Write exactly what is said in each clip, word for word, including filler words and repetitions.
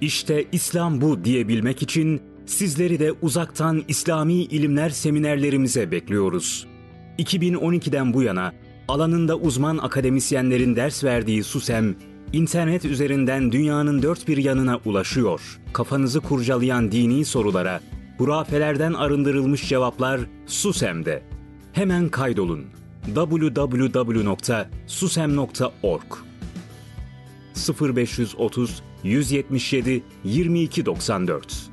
İşte İslam bu diyebilmek için sizleri de uzaktan İslami ilimler seminerlerimize bekliyoruz. iki bin on ikiden bu yana alanında uzman akademisyenlerin ders verdiği SUSEM, internet üzerinden dünyanın dört bir yanına ulaşıyor. Kafanızı kurcalayan dini sorulara hurafelerden arındırılmış cevaplar SUSEM'de. Hemen kaydolun. double-u double-u double-u nokta susem nokta org sıfır beş otuz yüz yetmiş yedi yirmi iki doksan dört.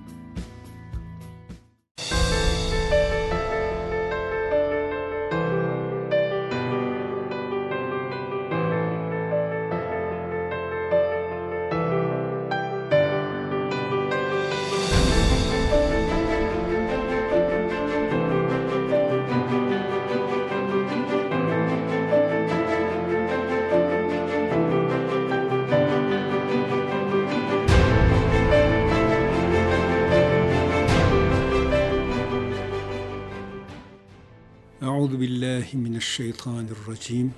Euzu billahi mineşşeytanirracim.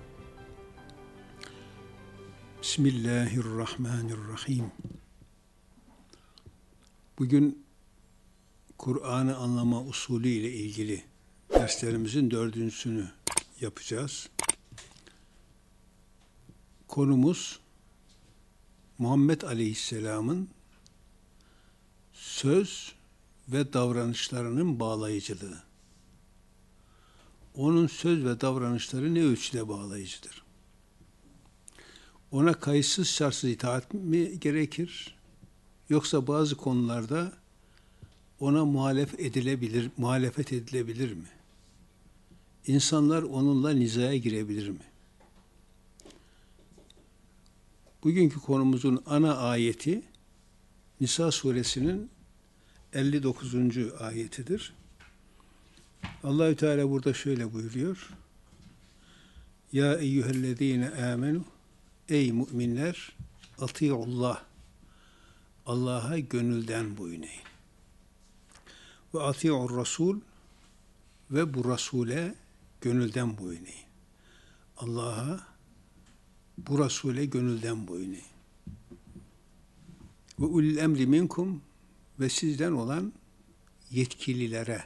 Bismillahirrahmanirrahim. Bugün Kur'an'ı anlama usulü ile ilgili derslerimizin dördüncüsünü yapacağız. Konumuz Muhammed Aleyhisselam'ın söz ve davranışlarının bağlayıcılığı. Onun söz ve davranışları ne ölçüde bağlayıcıdır? Ona kayıtsız şartsız itaat mi gerekir? Yoksa bazı konularda ona muhalef edilebilir, muhalefet edilebilir mi? İnsanlar onunla nizaya girebilir mi? Bugünkü konumuzun ana ayeti Nisa suresinin elli dokuzuncu ayetidir. Allahü Teala burada şöyle buyuruyor. Ya eyyühellezine amenu, ey müminler, atiullah, Allah'a gönülden boyun eğin. Ve atiur rasul, ve bu Rasule gönülden boyun eğin. Allah'a, bu Rasule gönülden boyun eğin. Ve ulil emri minkum, ve sizden olan yetkililere,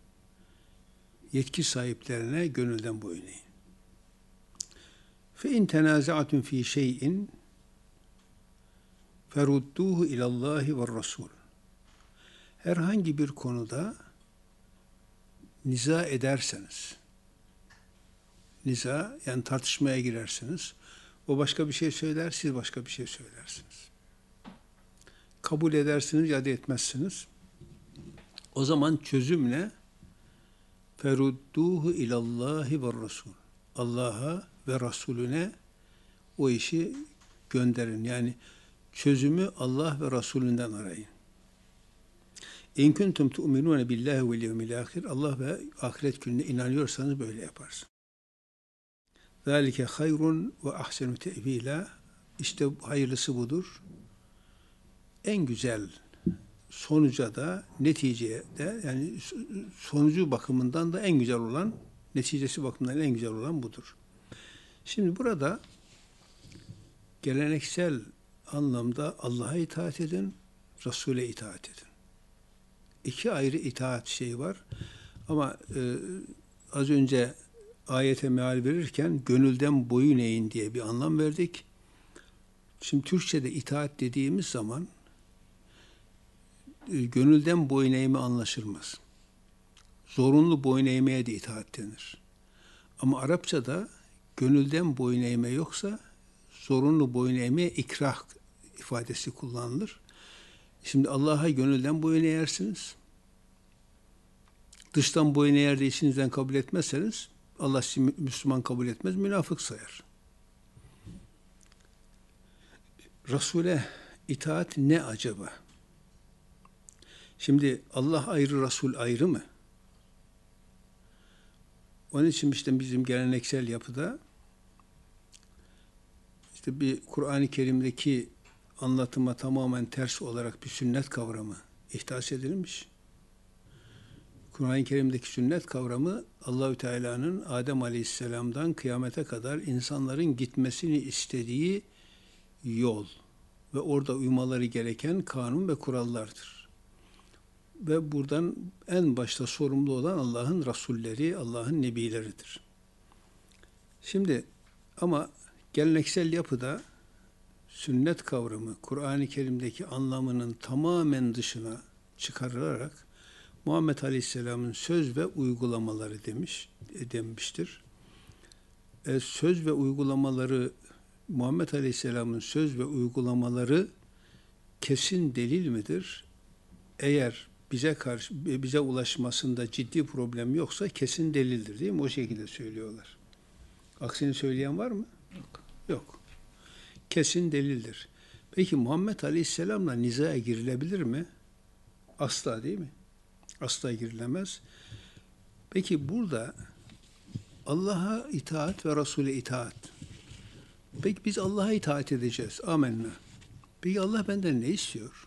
yetki sahiplerine gönülden boyun eğin. Fe in tenaza'atun fi şey'in ferudduhu ilallahi ve rasul. Herhangi bir konuda niza ederseniz, niza yani tartışmaya girersiniz, o başka bir şey söyler, siz başka bir şey söylersiniz. Kabul edersiniz ya da etmezsiniz. O zaman çözüm ne? Ferudduhu ilallahi ve rasul. Allah'a ve Resulüne o işi gönderin. Yani çözümü Allah ve Resulünden arayın. İn kuntum tu'minune billahi vel yevmil ahir. Allah ve ahiret gününe inanıyorsanız böyle yaparsın. Zalike hayrun ve ahsenu te'vila. İşte hayırlısı budur. En güzel sonuca da, neticeye de, yani sonucu bakımından da en güzel olan, neticesi bakımından en güzel olan budur. Şimdi burada geleneksel anlamda Allah'a itaat edin, Resul'e itaat edin. İki ayrı itaat şeyi var. Ama e, az önce ayete meal verirken gönülden boyun eğin diye bir anlam verdik. Şimdi Türkçe'de itaat dediğimiz zaman gönülden boyun eğme anlaşılmaz. Zorunlu boyun eğmeye de itaat denir. Ama Arapçada gönülden boyun eğme yoksa zorunlu boyun eğmeye ikrah ifadesi kullanılır. Şimdi Allah'a gönülden boyun eğersiniz. Dıştan boyun eğer de içinizden kabul etmezseniz Allah sizi Müslüman kabul etmez, münafık sayar. Resul'e itaat ne acaba? Şimdi Allah ayrı, Resul ayrı mı? Onun için işte bizim geleneksel yapıda işte bir Kur'an-ı Kerim'deki anlatıma tamamen ters olarak bir sünnet kavramı ihdas edilmiş. Kur'an-ı Kerim'deki sünnet kavramı Allahü Teala'nın Adem Aleyhisselam'dan kıyamete kadar insanların gitmesini istediği yol ve orada uymaları gereken kanun ve kurallardır. Ve buradan en başta sorumlu olan Allah'ın Rasulleri, Allah'ın Nebileridir. Şimdi ama geleneksel yapıda sünnet kavramı Kur'an-ı Kerim'deki anlamının tamamen dışına çıkarılarak Muhammed Aleyhisselam'ın söz ve uygulamaları demiş denmiştir. E, söz ve uygulamaları Muhammed Aleyhisselam'ın söz ve uygulamaları kesin delil midir? Eğer bize karşı bize ulaşmasında ciddi problem yoksa kesin delildir, değil mi? O şekilde söylüyorlar. Aksini söyleyen var mı? Yok. Yok. Kesin delildir. Peki Muhammed Aleyhisselam'la nizaya girilebilir mi? Asla, değil mi? Asla girilemez. Peki burada Allah'a itaat ve Resul'e itaat. Peki biz Allah'a itaat edeceğiz. Amenna. Peki Allah benden ne istiyor?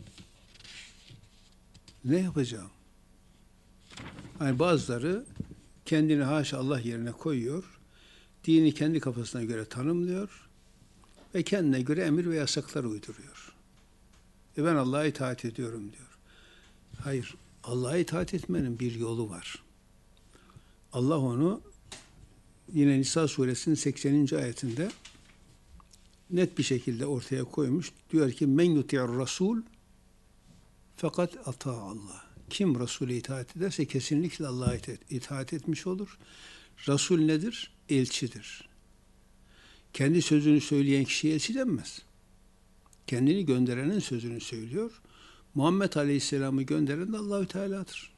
Ne yapacağım? Yani bazıları kendini haşa Allah yerine koyuyor. Dini kendi kafasına göre tanımlıyor ve kendine göre emir ve yasaklar uyduruyor. E ben Allah'a itaat ediyorum diyor. Hayır, Allah'a itaat etmenin bir yolu var. Allah onu yine Nisa suresinin sekseninci ayetinde net bir şekilde ortaya koymuş. Diyor ki men yuti'ir rasul fakat ata Allah. Kim Resul'e itaat ederse kesinlikle Allah'a itaat etmiş olur. Resul nedir? Elçidir. Kendi sözünü söyleyen kişiye elçi denmez. Kendini gönderenin sözünü söylüyor. Muhammed Aleyhisselam'ı gönderen de Allahü Teala'dır.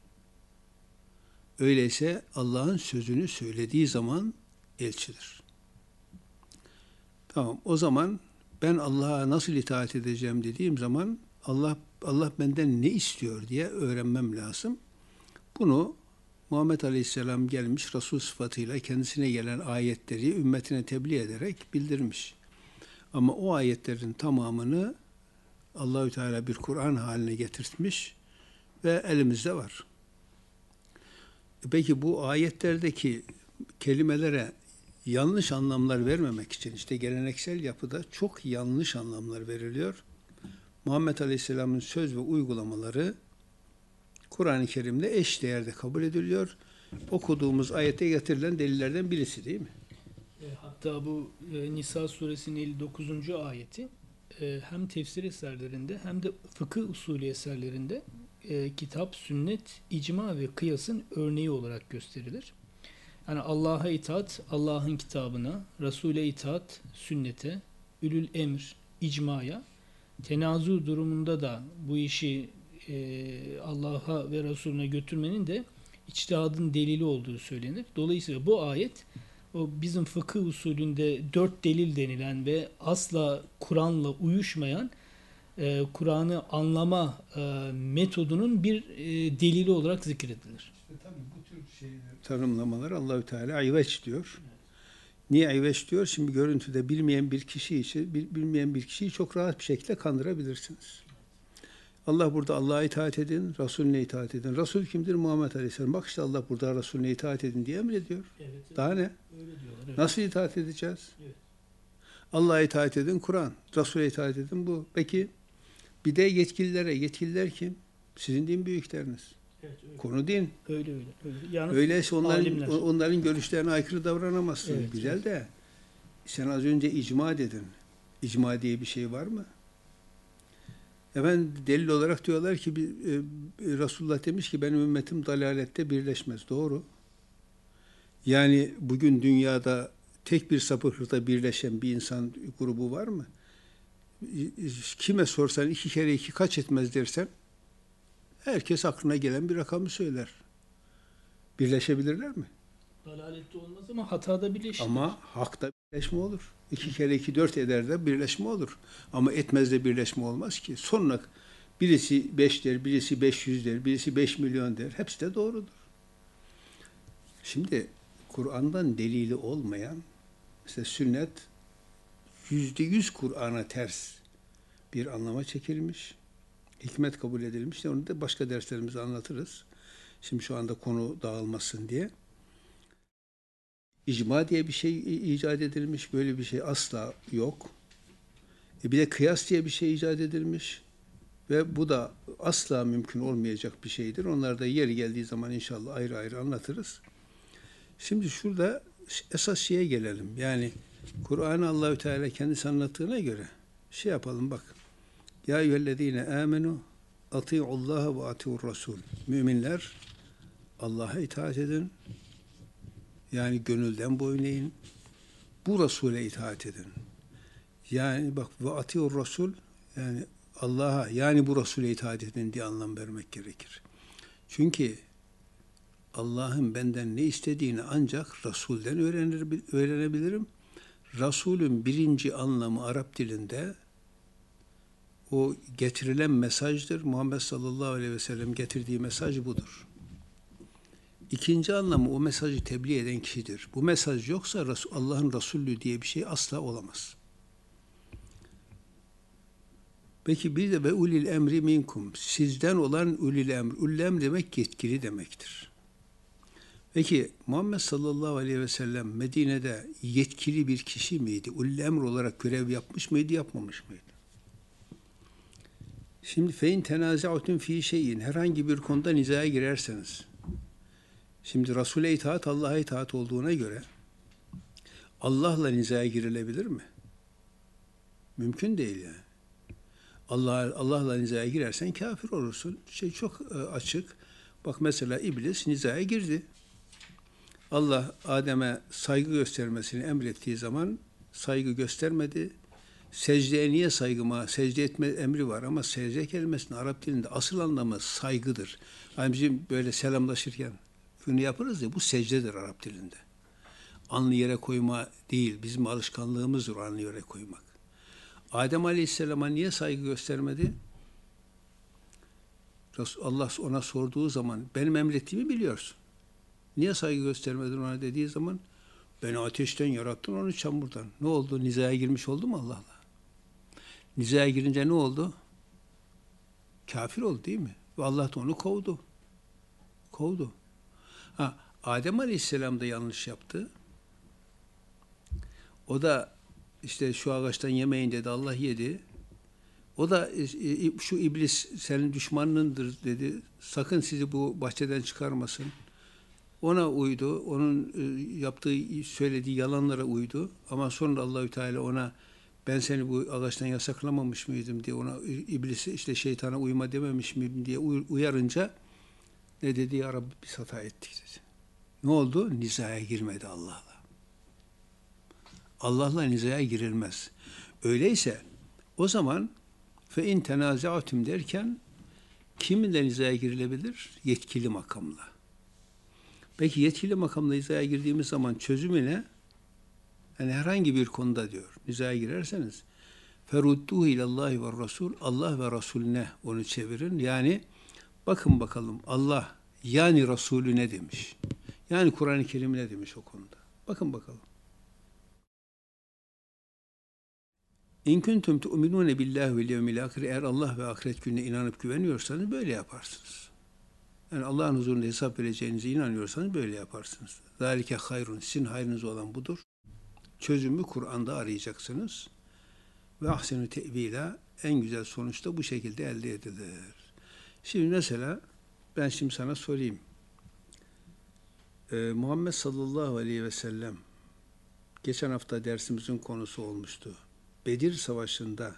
Öyleyse Allah'ın sözünü söylediği zaman elçidir. Tamam, o zaman ben Allah'a nasıl itaat edeceğim dediğim zaman Allah Allah benden ne istiyor diye öğrenmem lazım. Bunu Muhammed Aleyhisselam gelmiş Resul sıfatıyla kendisine gelen ayetleri ümmetine tebliğ ederek bildirmiş. Ama o ayetlerin tamamını Allahü Teala bir Kur'an haline getirtmiş ve elimizde var. Peki bu ayetlerdeki kelimelere yanlış anlamlar vermemek için işte geleneksel yapıda çok yanlış anlamlar veriliyor. Muhammed Aleyhisselam'ın söz ve uygulamaları Kur'an-ı Kerim'le eş değerde kabul ediliyor. Okuduğumuz ayete getirilen delillerden birisi, değil mi? E, hatta bu e, Nisa suresinin elli dokuzuncu ayeti e, hem tefsir eserlerinde hem de fıkıh usulü eserlerinde e, kitap, sünnet, icma ve kıyasın örneği olarak gösterilir. Yani Allah'a itaat, Allah'ın kitabına, Resul'e itaat, sünnete, ülül emr, icmaya, tenazu durumunda da bu işi e, Allah'a ve Resulüne götürmenin de içtihadın delili olduğu söylenir. Dolayısıyla bu ayet o bizim fıkıh usulünde dört delil denilen ve asla Kur'an'la uyuşmayan e, Kur'an'ı anlama e, metodunun bir e, delili olarak zikredilir. İşte tabii bu tür şeyler, tanımlamalar Allahü Teala ayveç diyor. Evet. Niye ayveç diyor? Şimdi görüntüde bilmeyen bir kişi için bilmeyen bir kişiyi çok rahat bir şekilde kandırabilirsiniz. Allah burada Allah'a itaat edin, Resulüne itaat edin. Resul kimdir? Muhammed Aleyhisselam. Bak işte Allah burada Resulüne itaat edin diye emrediyor. Evet, evet. Daha ne? Öyle diyorlar, evet. Nasıl itaat edeceğiz? Evet. Allah'a itaat edin, Kur'an. Resul'e itaat edin, bu. Peki bir de yetkililere. Yetkililer kim? Sizin din büyükleriniz. Evet, öyle. Konu din. Öyle öyle. öyle. Yani öyleyse onların, alimler. onların görüşlerine aykırı davranamazsın. Evet, güzel evet. De sen az önce icma dedin. İcma diye bir şey var mı? Efendim delil olarak diyorlar ki e, Resulullah demiş ki benim ümmetim dalalette birleşmez. Doğru. Yani bugün dünyada tek bir sapıklıkta birleşen bir insan grubu var mı? Kime sorsan iki kere iki kaç etmez dersen herkes aklına gelen bir rakamı söyler. Birleşebilirler mi? Dalalette olmaz ama hatada birleşir. Ama hakta birleşme olur. İki kere iki dört eder de birleşme olur. Ama etmez de birleşme olmaz ki. Sonra birisi beş der, birisi beş yüz der, birisi beş milyon der. Hepsi de doğrudur. Şimdi Kur'an'dan delili olmayan, mesela sünnet yüzde yüz Kur'an'a ters bir anlama çekilmiş. Hikmet kabul edilmiş. Onu da başka derslerimizde anlatırız. Şimdi şu anda konu dağılmasın diye. İcma diye bir şey icat edilmiş. Böyle bir şey asla yok. E bir de kıyas diye bir şey icat edilmiş. Ve bu da asla mümkün olmayacak bir şeydir. Onları da yeri geldiği zaman inşallah ayrı ayrı anlatırız. Şimdi şurada esas şeye gelelim. Yani Kur'an'ı Allahü Teala kendisi anlattığına göre şey yapalım bak. Ya eyyühellezine amenu atiullaha ve atiur rasul. Müminler Allah'a itaat edin. Yani gönülden boyun eğin. Bu Resul'e itaat edin. Yani bak ve atiur rasul yani Allah'a yani bu Resul'e itaat edin diye anlam vermek gerekir. Çünkü Allah'ın benden ne istediğini ancak Resul'den öğrenir, öğrenebilirim. Resul'ün birinci anlamı Arap dilinde o getirilen mesajdır. Muhammed sallallahu aleyhi ve sellem getirdiği mesaj budur. İkinci anlamı o mesajı tebliğ eden kişidir. Bu mesaj yoksa Allah'ın Resulü diye bir şey asla olamaz. Peki bir de ve ulil emri minkum. Sizden olan ulil emr. Ulil emr demek yetkili demektir. Peki Muhammed sallallahu aleyhi ve sellem Medine'de yetkili bir kişi miydi? Ulil emr olarak görev yapmış mıydı, yapmamış mıydı? Şimdi fein tenazaatun fi şeyin herhangi bir konuda nizaya girerseniz. Şimdi Resul'e itaat Allah'a itaat olduğuna göre Allah'la nizaya girilebilir mi? Mümkün değil yani. Allah Allah'la nizaya girersen kafir olursun. Şey çok açık. Bak mesela iblis nizaya girdi. Allah Adem'e saygı göstermesini emrettiği zaman saygı göstermedi. Secdeye niye saygıma? Secde etme emri var ama secde kelimesinin Arap dilinde asıl anlamı saygıdır. Yani bizim böyle selamlaşırken bunu yaparız ya bu secdedir Arap dilinde. Alnı yere koyma değil. Bizim alışkanlığımızdır alnı yere koymak. Adem Aleyhisselam'a niye saygı göstermedi? Allah ona sorduğu zaman benim emrettiğimi biliyorsun. Niye saygı göstermedin ona dediği zaman beni ateşten yarattın onu çamurdan. Ne oldu? Nizaya girmiş oldu mu Allah'la? Nizaya girince ne oldu? Kafir oldu değil mi? Ve Allah da onu kovdu. Kovdu. Ha, Adem Aleyhisselam da yanlış yaptı. O da işte şu ağaçtan yemeyin dedi, Allah yedi. O da şu iblis senin düşmanındır dedi. Sakın sizi bu bahçeden çıkarmasın. Ona uydu. Onun yaptığı, söylediği yalanlara uydu. Ama sonra Allahü Teala ona ben seni bu ağaçtan yasaklamamış mıydım diye ona iblisi işte şeytana uyma dememiş miydim diye uyarınca ne dedi? Ya Rabbi biz hata ettik dedi. Ne oldu? Nizaya girmedi Allah'la. Allah'la nizaya girilmez. Öyleyse o zaman fe in tenazaatüm derken kiminle nizaya girilebilir? Yetkili makamla. Peki yetkili makamla nizaya girdiğimiz zaman çözümü ne? Yani herhangi bir konuda diyor. Nizaya girerseniz ferudduhu ilallahi ve rasul Allah ve Resulüne onu çevirin. Yani bakın bakalım Allah yani Resulü ne demiş? Yani Kur'an-ı Kerim ne demiş o konuda? Bakın bakalım. İn kuntum tu'minune billahi vel yevmil ahir eğer Allah ve ahiret gününe inanıp güveniyorsanız böyle yaparsınız. Yani Allah'ın huzurunda hesap vereceğinize inanıyorsanız böyle yaparsınız. Zalike hayrun sizin hayrınız olan budur. Çözümü Kur'an'da arayacaksınız. Ve ahsenu tevila en güzel sonuçta bu şekilde elde edilir. Şimdi mesela ben şimdi sana sorayım. Ee, Muhammed sallallahu aleyhi ve sellem geçen hafta dersimizin konusu olmuştu. Bedir Savaşı'nda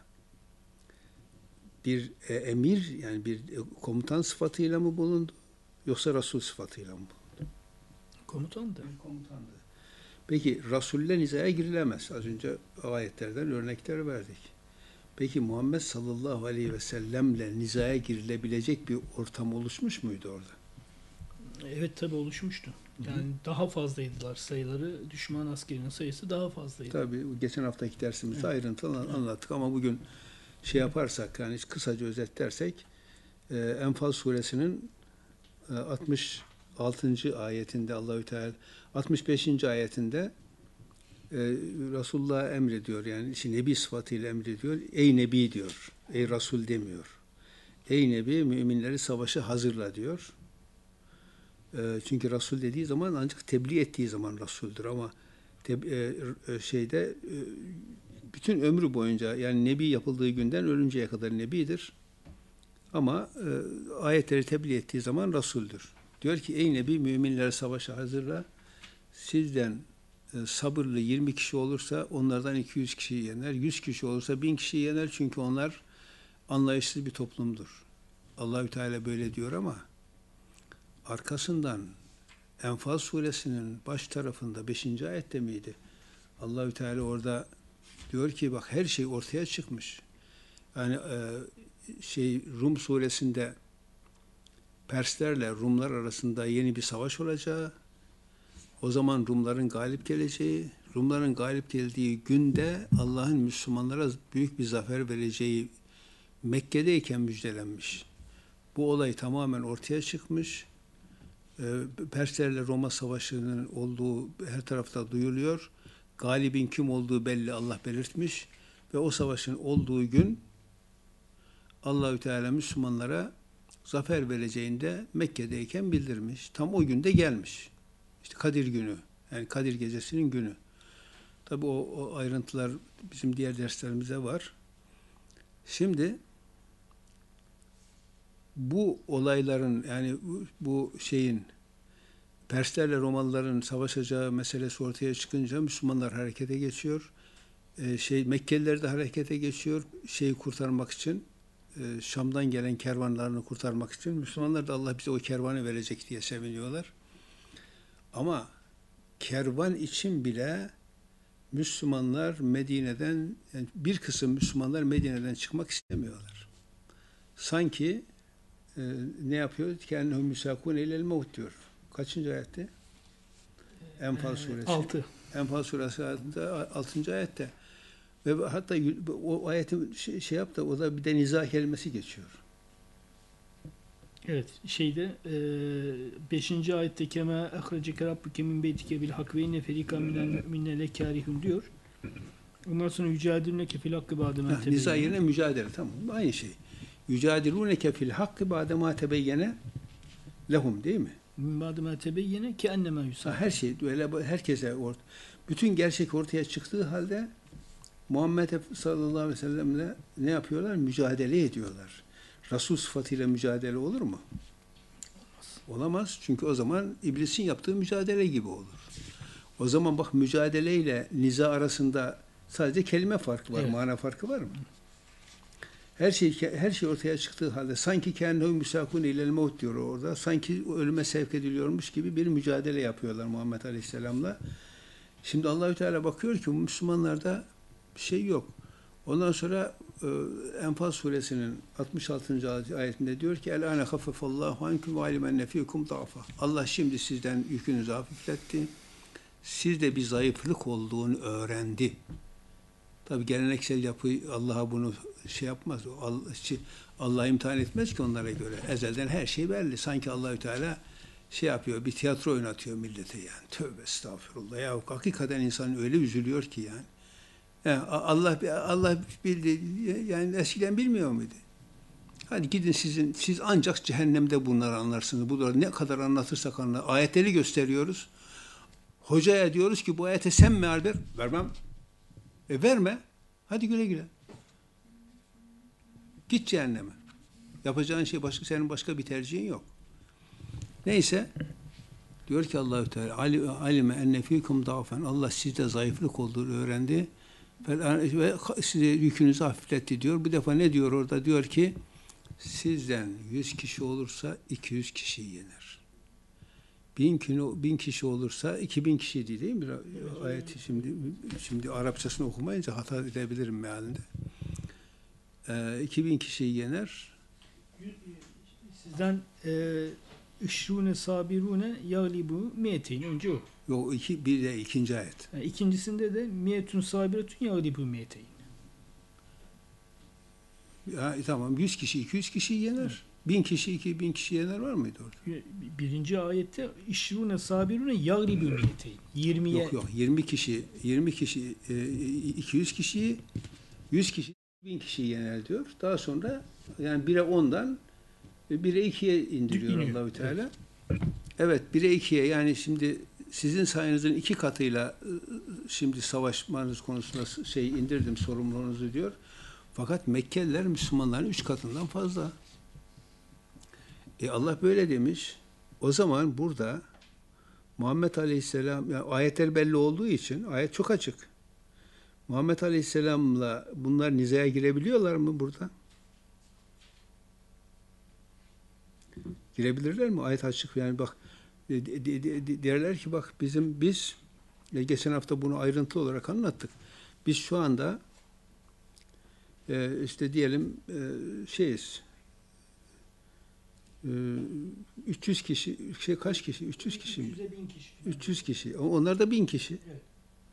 bir e, emir yani bir e, komutan sıfatıyla mı bulundu yoksa Resul sıfatıyla mı bulundu? Komutandı. Komutandı. Peki Resul'le nizaya girilemez. Az önce ayetlerden örnekler verdik. Peki Muhammed sallallahu aleyhi ve sellemle nizaya girilebilecek bir ortam oluşmuş muydu orada? Evet tabi oluşmuştu. Yani Hı-hı. daha fazlaydılar sayıları. Düşman askerinin sayısı daha fazlaydı. Tabii geçen haftaki dersimizde evet. ayrıntılı evet. anlattık ama bugün şey yaparsak yani kısaca özetlersek e, Enfal suresinin e, altmış altıncı ayetinde Allahü Teala altmış beşinci ayetinde e, Resulullah'a emrediyor yani işte Nebi sıfatıyla emrediyor. Ey Nebi diyor. Ey Resul demiyor. Ey Nebi müminleri savaşa hazırla diyor. E, çünkü Resul dediği zaman ancak tebliğ ettiği zaman Resul'dür ama te, e, e, şeyde e, bütün ömrü boyunca, yani nebi yapıldığı günden ölünceye kadar nebidir. Ama e, ayetleri tebliğ ettiği zaman Resul'dür. Diyor ki ey Nebi, müminleri savaşa hazırla. Sizden e, sabırlı yirmi kişi olursa onlardan iki yüz kişiyi yener. yüz kişi olursa bin kişiyi yener. Çünkü onlar anlayışsız bir toplumdur. Allahü Teala böyle diyor ama arkasından Enfal suresinin baş tarafında beşinci ayette miydi? Allahü Teala orada diyor ki bak her şey ortaya çıkmış. Yani e, şey Rum suresinde Perslerle Rumlar arasında yeni bir savaş olacağı, o zaman Rumların galip geleceği, Rumların galip geldiği günde Allah'ın Müslümanlara büyük bir zafer vereceği Mekke'deyken müjdelenmiş. Bu olay tamamen ortaya çıkmış. Perslerle Roma savaşının olduğu her tarafta duyuluyor. Galibin kim olduğu belli, Allah belirtmiş. Ve o savaşın olduğu gün Allahü Teala Müslümanlara zafer vereceğinde Mekke'deyken bildirmiş. Tam o günde gelmiş. İşte Kadir günü. Yani Kadir gecesinin günü. Tabi o, o ayrıntılar bizim diğer derslerimize var. Şimdi bu olayların, yani bu şeyin, Perslerle Romalıların savaşacağı meselesi ortaya çıkınca Müslümanlar harekete geçiyor. Ee, şey Mekkeliler de harekete geçiyor. Şeyi kurtarmak için, e, Şam'dan gelen kervanlarını kurtarmak için. Müslümanlar da Allah bize o kervanı verecek diye seviniyorlar. Ama kervan için bile Müslümanlar Medine'den, yani bir kısım Müslümanlar Medine'den çıkmak istemiyorlar. Sanki e, ne yapıyor? Kendihum müsakun eylel mevt diyor. Kaçıncı ayette? Enfal suresi. altı. Enfal suresi altıncı ayette. Ve hatta o ayetin şey, şey yap da o da bir de niza kelimesi geçiyor. Evet, şeyde beşinci ayette kema ehreceke rabbuke min beytike bil hak ve inne ferikan minel müminine lekârihun diyor. Ondan sonra yücadiluneke fil hakkı ba'de ma tebeyyene. Niza yerine mücadele, tamam. Aynı şey. Yücadiluneke fil hakkı ba'de ma tebeyyene lehum, değil mi? Min ba'de ma tebeyyene ki ennema yusâ. Her şey böyle, herkese ort bütün gerçek ortaya çıktığı halde Muhammed sallallahu aleyhi ve sellemle ne yapıyorlar? Mücadele ediyorlar. Resul sıfatıyla mücadele olur mu? Olmaz. Olamaz. Çünkü o zaman iblisin yaptığı mücadele gibi olur. O zaman bak, mücadeleyle niza arasında sadece kelime farkı var, evet. Mana farkı var mı? Her şey her şey ortaya çıktığı halde sanki kendine müsakun ilel mevt diyor orada. Sanki ölüme sevk ediliyormuş gibi bir mücadele yapıyorlar Muhammed Aleyhisselam'la. Şimdi Allahü Teala bakıyor ki Müslümanlarda bir şey yok. Ondan sonra Enfal suresinin altmış altıncı ayetinde diyor ki el-âne haffefallahu ankum ve alimen nefikum da'fa. Allah şimdi sizden yükünüzü hafifletti. Sizde bir zayıflık olduğunu öğrendi. Tabi geleneksel yapı Allah'a bunu şey yapmaz. Allah imtihan etmez ki onlara göre. Ezelden her şey belli. Sanki Allahü Teala şey yapıyor, bir tiyatro oynatıyor millete yani. Tövbe estağfurullah. Ya hakikaten insan öyle üzülüyor ki yani. Yani Allah Allah bildi, yani eskiden bilmiyor muydu? Hadi gidin sizin siz ancak cehennemde bunları anlarsınız. Bunları ne kadar anlatırsak anlar. Ayetleri gösteriyoruz. Hocaya diyoruz ki bu ayete sen meal ver. Vermem. E verme. Hadi güle güle. Git cehenneme. Yapacağın şey başka, senin başka bir tercihin yok. Neyse. Diyor ki Allahü Teala alime enne fikum da'fen. Allah sizde zayıflık olduğunu öğrendi. Ve size yükünüzü hafifletti diyor. Bu defa ne diyor orada? Diyor ki sizden yüz kişi olursa iki yüz kişiyi yener. Bin, kilo, bin kişi olursa iki bin kişi değil, değil mi? Evet, ayeti şimdi şimdi Arapçasını okumayınca hata edebilirim mealinde. Ee, iki bin kişiyi yener. Sizden işrune sabirune yaglibu miyeteyn. Önce o. Yok, iki, bir de ikinci ayet. Yani ikincisinde de miyetun sabiretun yaglibu miyeteyn. Ya, tamam, yüz kişi iki yüz kişiyi yener. Evet. Bin kişi iki bin kişi yener var mıydı orada? Birinci ayette işrune sabirune yaglibu miyeteyn. yirmiye Yok yok, yirmi kişi yirmi kişi iki yüz kişiyi, yüz kişi bin kişiyi yener diyor. Daha sonra yani bire ondan bire ikiye indiriyor Allahü Teala. Evet, bire ikiye, yani şimdi sizin sayenizin iki katıyla şimdi savaşmanız konusunda şey indirdim sorumluluğunuzu diyor. Fakat Mekkeliler Müslümanların üç katından fazla. E Allah böyle demiş. O zaman burada Muhammed Aleyhisselam, yani ayetler belli olduğu için ayet çok açık. Muhammed Aleyhisselam'la bunlar nizaya girebiliyorlar mı burada? Girebilirler mi? Ayet açık. Yani bak derler ki bak bizim biz geçen hafta bunu ayrıntılı olarak anlattık. Biz şu anda e, işte diyelim e, şeyiz e, üç yüz kişi şey kaç kişi? üç yüz kişi mi? üç yüze bin kişi. üç yüz kişi. Onlar da bin kişi. Evet.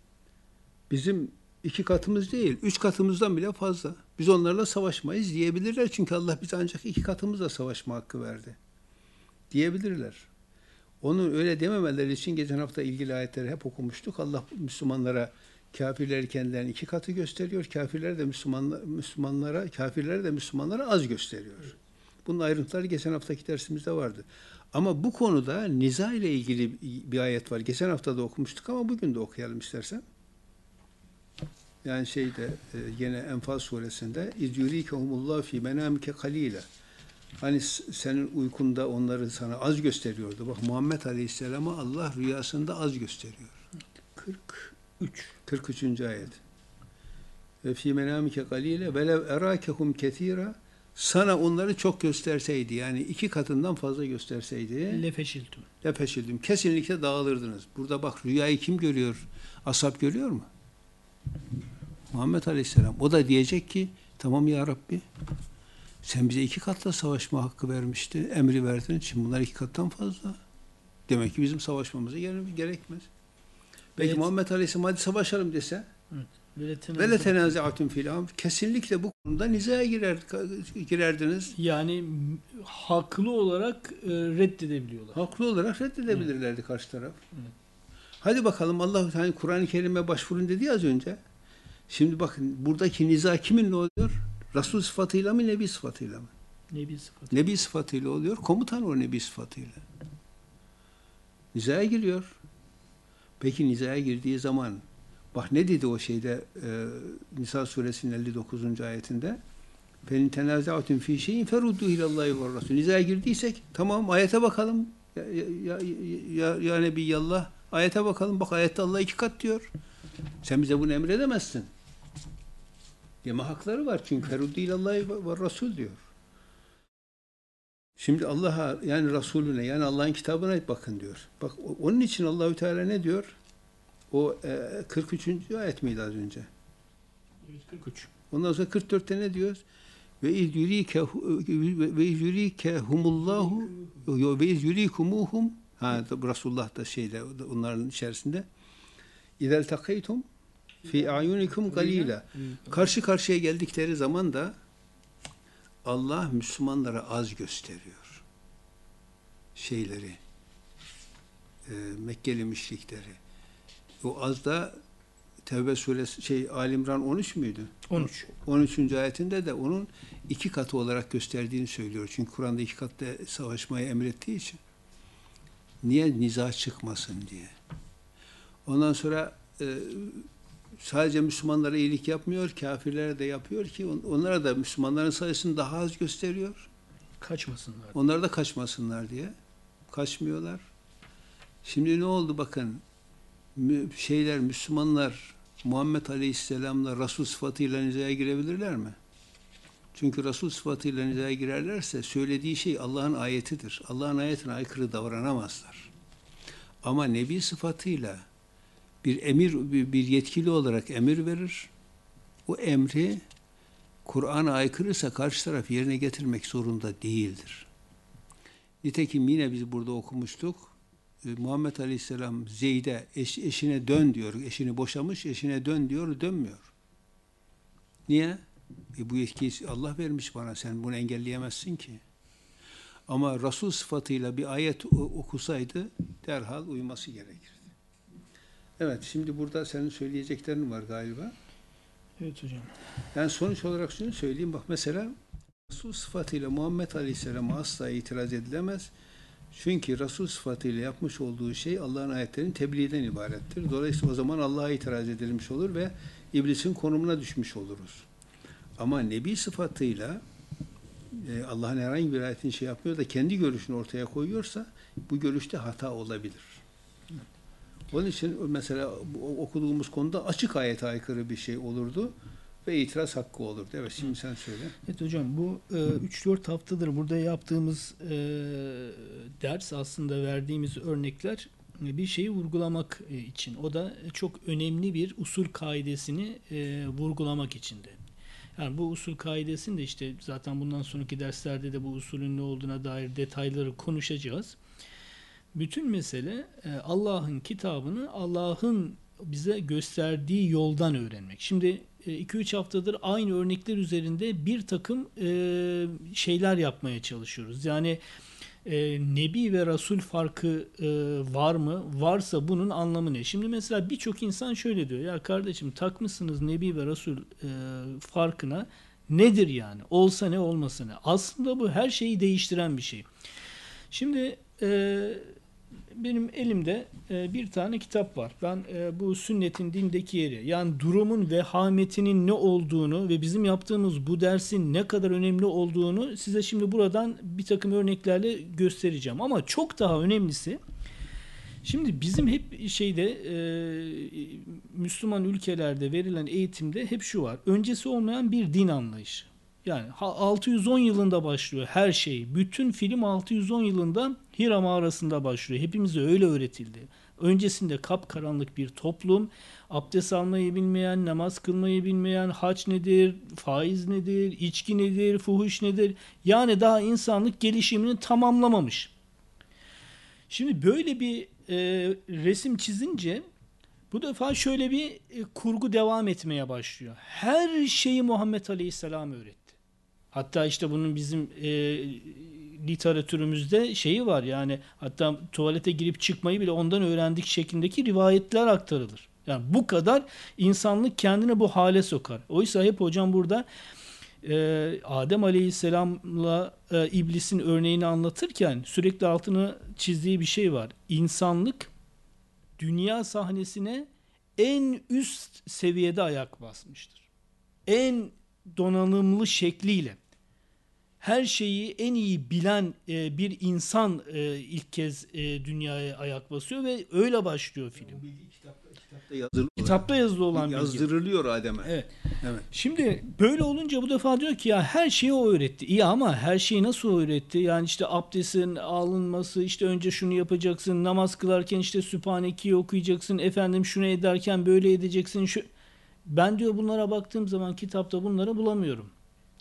Bizim iki katımız değil, üç katımızdan bile fazla. Biz onlarla savaşmayız diyebilirler. Çünkü Allah bize ancak iki katımızla savaşma hakkı verdi. Diyebilirler. Onun öyle dememeleri için geçen hafta ilgili ayetleri hep okumuştuk. Allah Müslümanlara kafirleri kendilerinin iki katı gösteriyor. Kafirler de Müslümanlar, Müslümanlara, kafirler de Müslümanlara az gösteriyor. Bunun ayrıntıları geçen haftaki dersimizde vardı. Ama bu konuda niza ile ilgili bir ayet var. Geçen hafta da okumuştuk ama bugün de okuyalım istersen. Yani şeyde yine Enfal suresinde İzyurikehumullahu fi menamike kalile. Hani senin uykunda onları sana az gösteriyordu. Bak Muhammed Aleyhisselam'a Allah rüyasında az gösteriyor. kırk üç. kırk üçüncü ayet. Ve fi menamike kalile velev erakehum ketira, sana onları çok gösterseydi, yani iki katından fazla gösterseydi Lefeşiltüm. Lefeşiltüm. Kesinlikle dağılırdınız. Burada bak rüyayı kim görüyor? Ashab görüyor mu? Muhammed Aleyhisselam. O da diyecek ki tamam ya Rabbi, sen bize iki katla savaşma hakkı vermişti. Emri verdin. Şimdi bunlar iki kattan fazla. Demek ki bizim savaşmamıza gerekmez. Belki evet. Muhammed Aleyhisselam hadi savaşalım dese ve le tenazi'atun fil amr, kesinlikle bu konuda nizaya girer, girerdiniz. Yani haklı olarak e, reddedebiliyorlar. Haklı olarak reddedebilirlerdi evet. Karşı taraf. Evet. Hadi bakalım Allah hani Kur'an-ı Kerim'e başvurun dedi az önce. Şimdi bakın buradaki niza kiminle oluyor? Resul sıfatıyla mı, Nebi sıfatıyla mı? Nebi sıfatıyla. Nebi sıfatıyla oluyor. Komutan o Nebi sıfatıyla. Nizaya giriyor. Peki nizaya girdiği zaman bak ne dedi o şeyde e, Nisa suresinin elli dokuzuncu ayetinde? Fein tenaza'tum fi şeyin feruddu ilallahi ve rasul. Nizaya girdiysek tamam ayete bakalım. Ya ya ya, ya Nebiyallah, ayete bakalım. Bak ayette Allah iki kat diyor. Sen bize bunu emredemezsin. Deme hakları var çünkü feruddu ilallahi ve rasul diyor. Şimdi Allah'a yani Resulüne yani Allah'ın kitabına bakın diyor. Bak onun için Allahü Teala ne diyor? O e, kırk üçüncü ayet miydi az önce? kırk üç. Ondan sonra kırk dörtte ne diyor? Ve iz yurike ve iz yurikehumullahu ve iz yurikumuhum, ha Resulullah da şeyde onların içerisinde İzel takaytum fi ayunikum galila. Karşı karşıya geldikleri zaman da Allah Müslümanlara az gösteriyor. Şeyleri, e, Mekkeli müşrikleri. O az da Tevbe suresi şey Ali İmran on üç müydü? on üç. on üçüncü ayetinde de onun iki katı olarak gösterdiğini söylüyor. Çünkü Kur'an'da iki katla savaşmayı emrettiği için. Niye? Niza çıkmasın diye. Ondan sonra e, sadece Müslümanlara iyilik yapmıyor, kafirlere de yapıyor ki onlara da Müslümanların sayısını daha az gösteriyor. Kaçmasınlar. Onlar da kaçmasınlar diye. Kaçmıyorlar. Şimdi ne oldu bakın. Şeyler, Müslümanlar Muhammed Aleyhisselam'la Resul sıfatıyla nizaya girebilirler mi? Çünkü Resul sıfatıyla nizaya girerlerse söylediği şey Allah'ın ayetidir. Allah'ın ayetine aykırı davranamazlar. Ama Nebi sıfatıyla bir emir, bir yetkili olarak emir verir. O emri Kur'an'a aykırıysa karşı taraf yerine getirmek zorunda değildir. Nitekim yine biz burada okumuştuk. Muhammed Aleyhisselam Zeyd'e eş, eşine dön diyor. Eşini boşamış, eşine dön diyor, dönmüyor. Niye? E bu yetkiyi Allah vermiş bana. Sen bunu engelleyemezsin ki. Ama Resul sıfatıyla bir ayet okusaydı derhal uyması gerekirdi. Evet, şimdi burada senin söyleyeceklerin var galiba. Evet hocam. Yani sonuç olarak şunu söyleyeyim. Bak mesela Resul sıfatıyla Muhammed Aleyhisselam'a asla itiraz edilemez. Çünkü Resul sıfatıyla yapmış olduğu şey Allah'ın ayetlerinin tebliğden ibarettir. Dolayısıyla o zaman Allah'a itiraz edilmiş olur ve iblisin konumuna düşmüş oluruz. Ama Nebi sıfatıyla e, Allah'ın herhangi bir ayetini şey yapmıyor da kendi görüşünü ortaya koyuyorsa bu görüşte hata olabilir. Onun için mesela bu okuduğumuz konuda açık ayete aykırı bir şey olurdu ve itiraz hakkı olurdu. Evet, şimdi sen söyle. Evet hocam, bu üç dört haftadır burada yaptığımız e, ders, aslında verdiğimiz örnekler e, bir şeyi vurgulamak e, için. O da çok önemli bir usul kaidesini e, vurgulamak için de. Yani bu usul kaidesini de işte zaten bundan sonraki derslerde de bu usulün ne olduğuna dair detayları konuşacağız. Bütün mesele e, Allah'ın kitabını Allah'ın bize gösterdiği yoldan öğrenmek. Şimdi iki üç haftadır aynı örnekler üzerinde bir takım e, şeyler yapmaya çalışıyoruz. Yani e, Nebi ve Resul farkı e, var mı? Varsa bunun anlamı ne? Şimdi mesela birçok insan şöyle diyor. Ya kardeşim, takmışsınız Nebi ve Resul e, farkına. Nedir yani? Olsa ne, olmasa ne? Aslında bu her şeyi değiştiren bir şey. Şimdi e, benim elimde e, bir tane kitap var. Ben e, bu sünnetin dindeki yeri, yani durumun vehametinin ne olduğunu ve bizim yaptığımız bu dersin ne kadar önemli olduğunu size şimdi buradan bir takım örneklerle göstereceğim. Ama çok daha önemlisi, şimdi bizim hep şeyde e, Müslüman ülkelerde verilen eğitimde hep şu var. Öncesi olmayan bir din anlayışı. Yani altı yüz on yılında başlıyor her şey. Bütün film altı yüz on yılında Hira mağarasında başlıyor. Hepimize öyle öğretildi. Öncesinde kapkaranlık bir toplum, abdest almayı bilmeyen, namaz kılmayı bilmeyen, hac nedir, faiz nedir, içki nedir, fuhuş nedir? Yani daha insanlık gelişimini tamamlamamış. Şimdi böyle bir e, resim çizince bu defa şöyle bir e, kurgu devam etmeye başlıyor. Her şeyi Muhammed Aleyhisselam öğretti. Hatta işte bunun bizim e, literatürümüzde şeyi var, yani hatta tuvalete girip çıkmayı bile ondan öğrendik şeklindeki rivayetler aktarılır. Yani bu kadar insanlık kendini bu hale sokar. Oysa hep hocam burada e, Adem Aleyhisselam'la e, iblisin örneğini anlatırken sürekli altını çizdiği bir şey var. İnsanlık dünya sahnesine en üst seviyede ayak basmıştır. En donanımlı şekliyle her şeyi en iyi bilen e, bir insan e, ilk kez e, dünyaya ayak basıyor ve öyle başlıyor film. O bilgi kitapta, kitapta yazılı Kitapta yazılı olan bilgi. Yazdırılıyor Adem'e. Evet. Evet. Şimdi böyle olunca bu defa diyor ki ya her şeyi o öğretti. İyi ama her şeyi nasıl öğretti? Yani işte abdestin alınması, işte önce şunu yapacaksın, namaz kılarken işte Sübhaneke'yi okuyacaksın, efendim şunu ederken böyle edeceksin. Şu... Ben diyor bunlara baktığım zaman kitapta bunları bulamıyorum.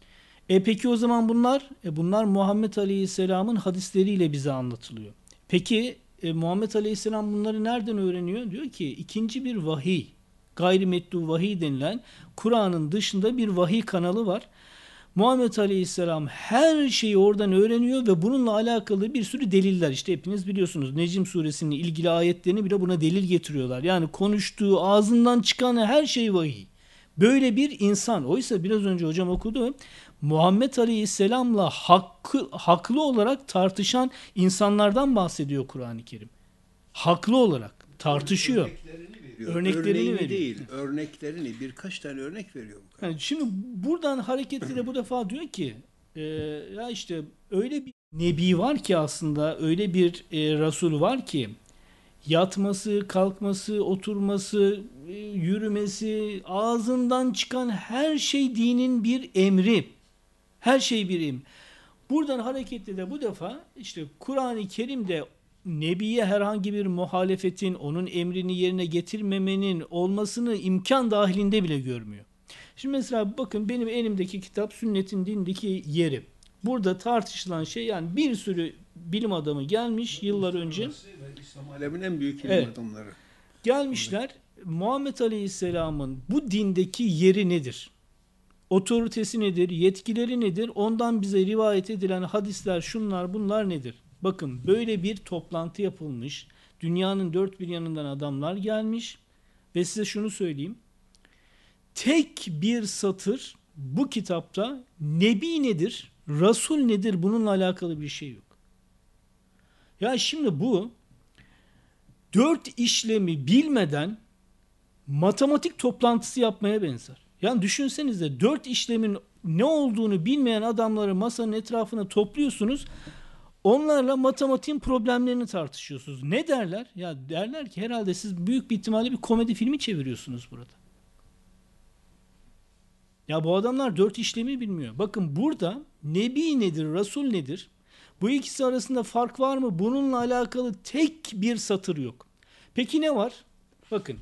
E peki o zaman bunlar? E bunlar Muhammed Aleyhisselam'ın hadisleriyle bize anlatılıyor. Peki e, Muhammed Aleyhisselam bunları nereden öğreniyor? Diyor ki ikinci bir vahiy, gayrimetlu vahiy denilen Kur'an'ın dışında bir vahiy kanalı var. Muhammed Aleyhisselam her şeyi oradan öğreniyor ve bununla alakalı bir sürü deliller, işte hepiniz biliyorsunuz Necm suresinin ilgili ayetlerini bile buna delil getiriyorlar. Yani konuştuğu, ağzından çıkan her şey vahiy. Böyle bir insan. Oysa biraz önce hocam okudu. Muhammed Aleyhisselam'la hakkı, haklı olarak tartışan insanlardan bahsediyor Kur'an-ı Kerim. Haklı olarak tartışıyor. Örneklerini veriyor. Örneklerini Örneğini veriyor. değil, örneklerini, birkaç tane örnek veriyor bu kadar. Yani şimdi buradan hareketle de bu defa diyor ki e, ya işte öyle bir nebi var ki, aslında öyle bir e, Resul var ki yatması, kalkması, oturması, e, yürümesi, ağzından çıkan her şey dinin bir emri. Her şey bir emri. Buradan hareketle de bu defa işte Kur'an-ı Kerim'de Nebiye herhangi bir muhalefetin, onun emrini yerine getirmemenin olmasını imkan dahilinde bile görmüyor. Şimdi mesela bakın benim elimdeki kitap sünnetin dindeki yeri. Burada tartışılan şey, yani bir sürü bilim adamı gelmiş yıllar önce. İslam aleminin en büyük ilim Evet. adamları. Gelmişler, Muhammed Aleyhisselam'ın bu dindeki yeri nedir? Otoritesi nedir? Yetkileri nedir? Ondan bize rivayet edilen hadisler, şunlar bunlar nedir? Bakın böyle bir toplantı yapılmış. Dünyanın dört bir yanından adamlar gelmiş. Ve size şunu söyleyeyim. Tek bir satır bu kitapta Nebi nedir, Resul nedir bununla alakalı bir şey yok. Ya şimdi bu dört işlemi bilmeden matematik toplantısı yapmaya benzer. Yani düşünsenize, dört işlemin ne olduğunu bilmeyen adamları masanın etrafına topluyorsunuz. Onlarla matematiğin problemlerini tartışıyorsunuz. Ne derler? Ya derler ki herhalde siz büyük bir ihtimalle bir komedi filmi çeviriyorsunuz burada. Ya bu adamlar dört işlemi bilmiyor. Bakın burada Nebi nedir, Resul nedir? Bu ikisi arasında fark var mı? Bununla alakalı tek bir satır yok. Peki ne var? Bakın.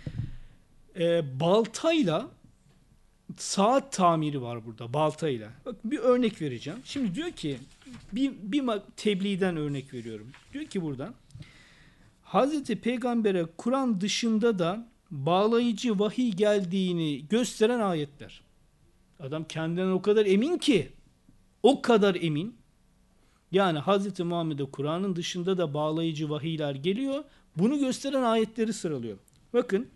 E, baltayla saat tamiri var burada, baltayla. Bak bir örnek vereceğim. Şimdi diyor ki bir, bir tebliğden örnek veriyorum. Diyor ki burada Hazreti Peygamber'e Kur'an dışında da bağlayıcı vahiy geldiğini gösteren ayetler. Adam kendinden o kadar emin ki, o kadar emin. Yani Hazreti Muhammed'e Kur'an'ın dışında da bağlayıcı vahiyler geliyor. Bunu gösteren ayetleri sıralıyor. Bakın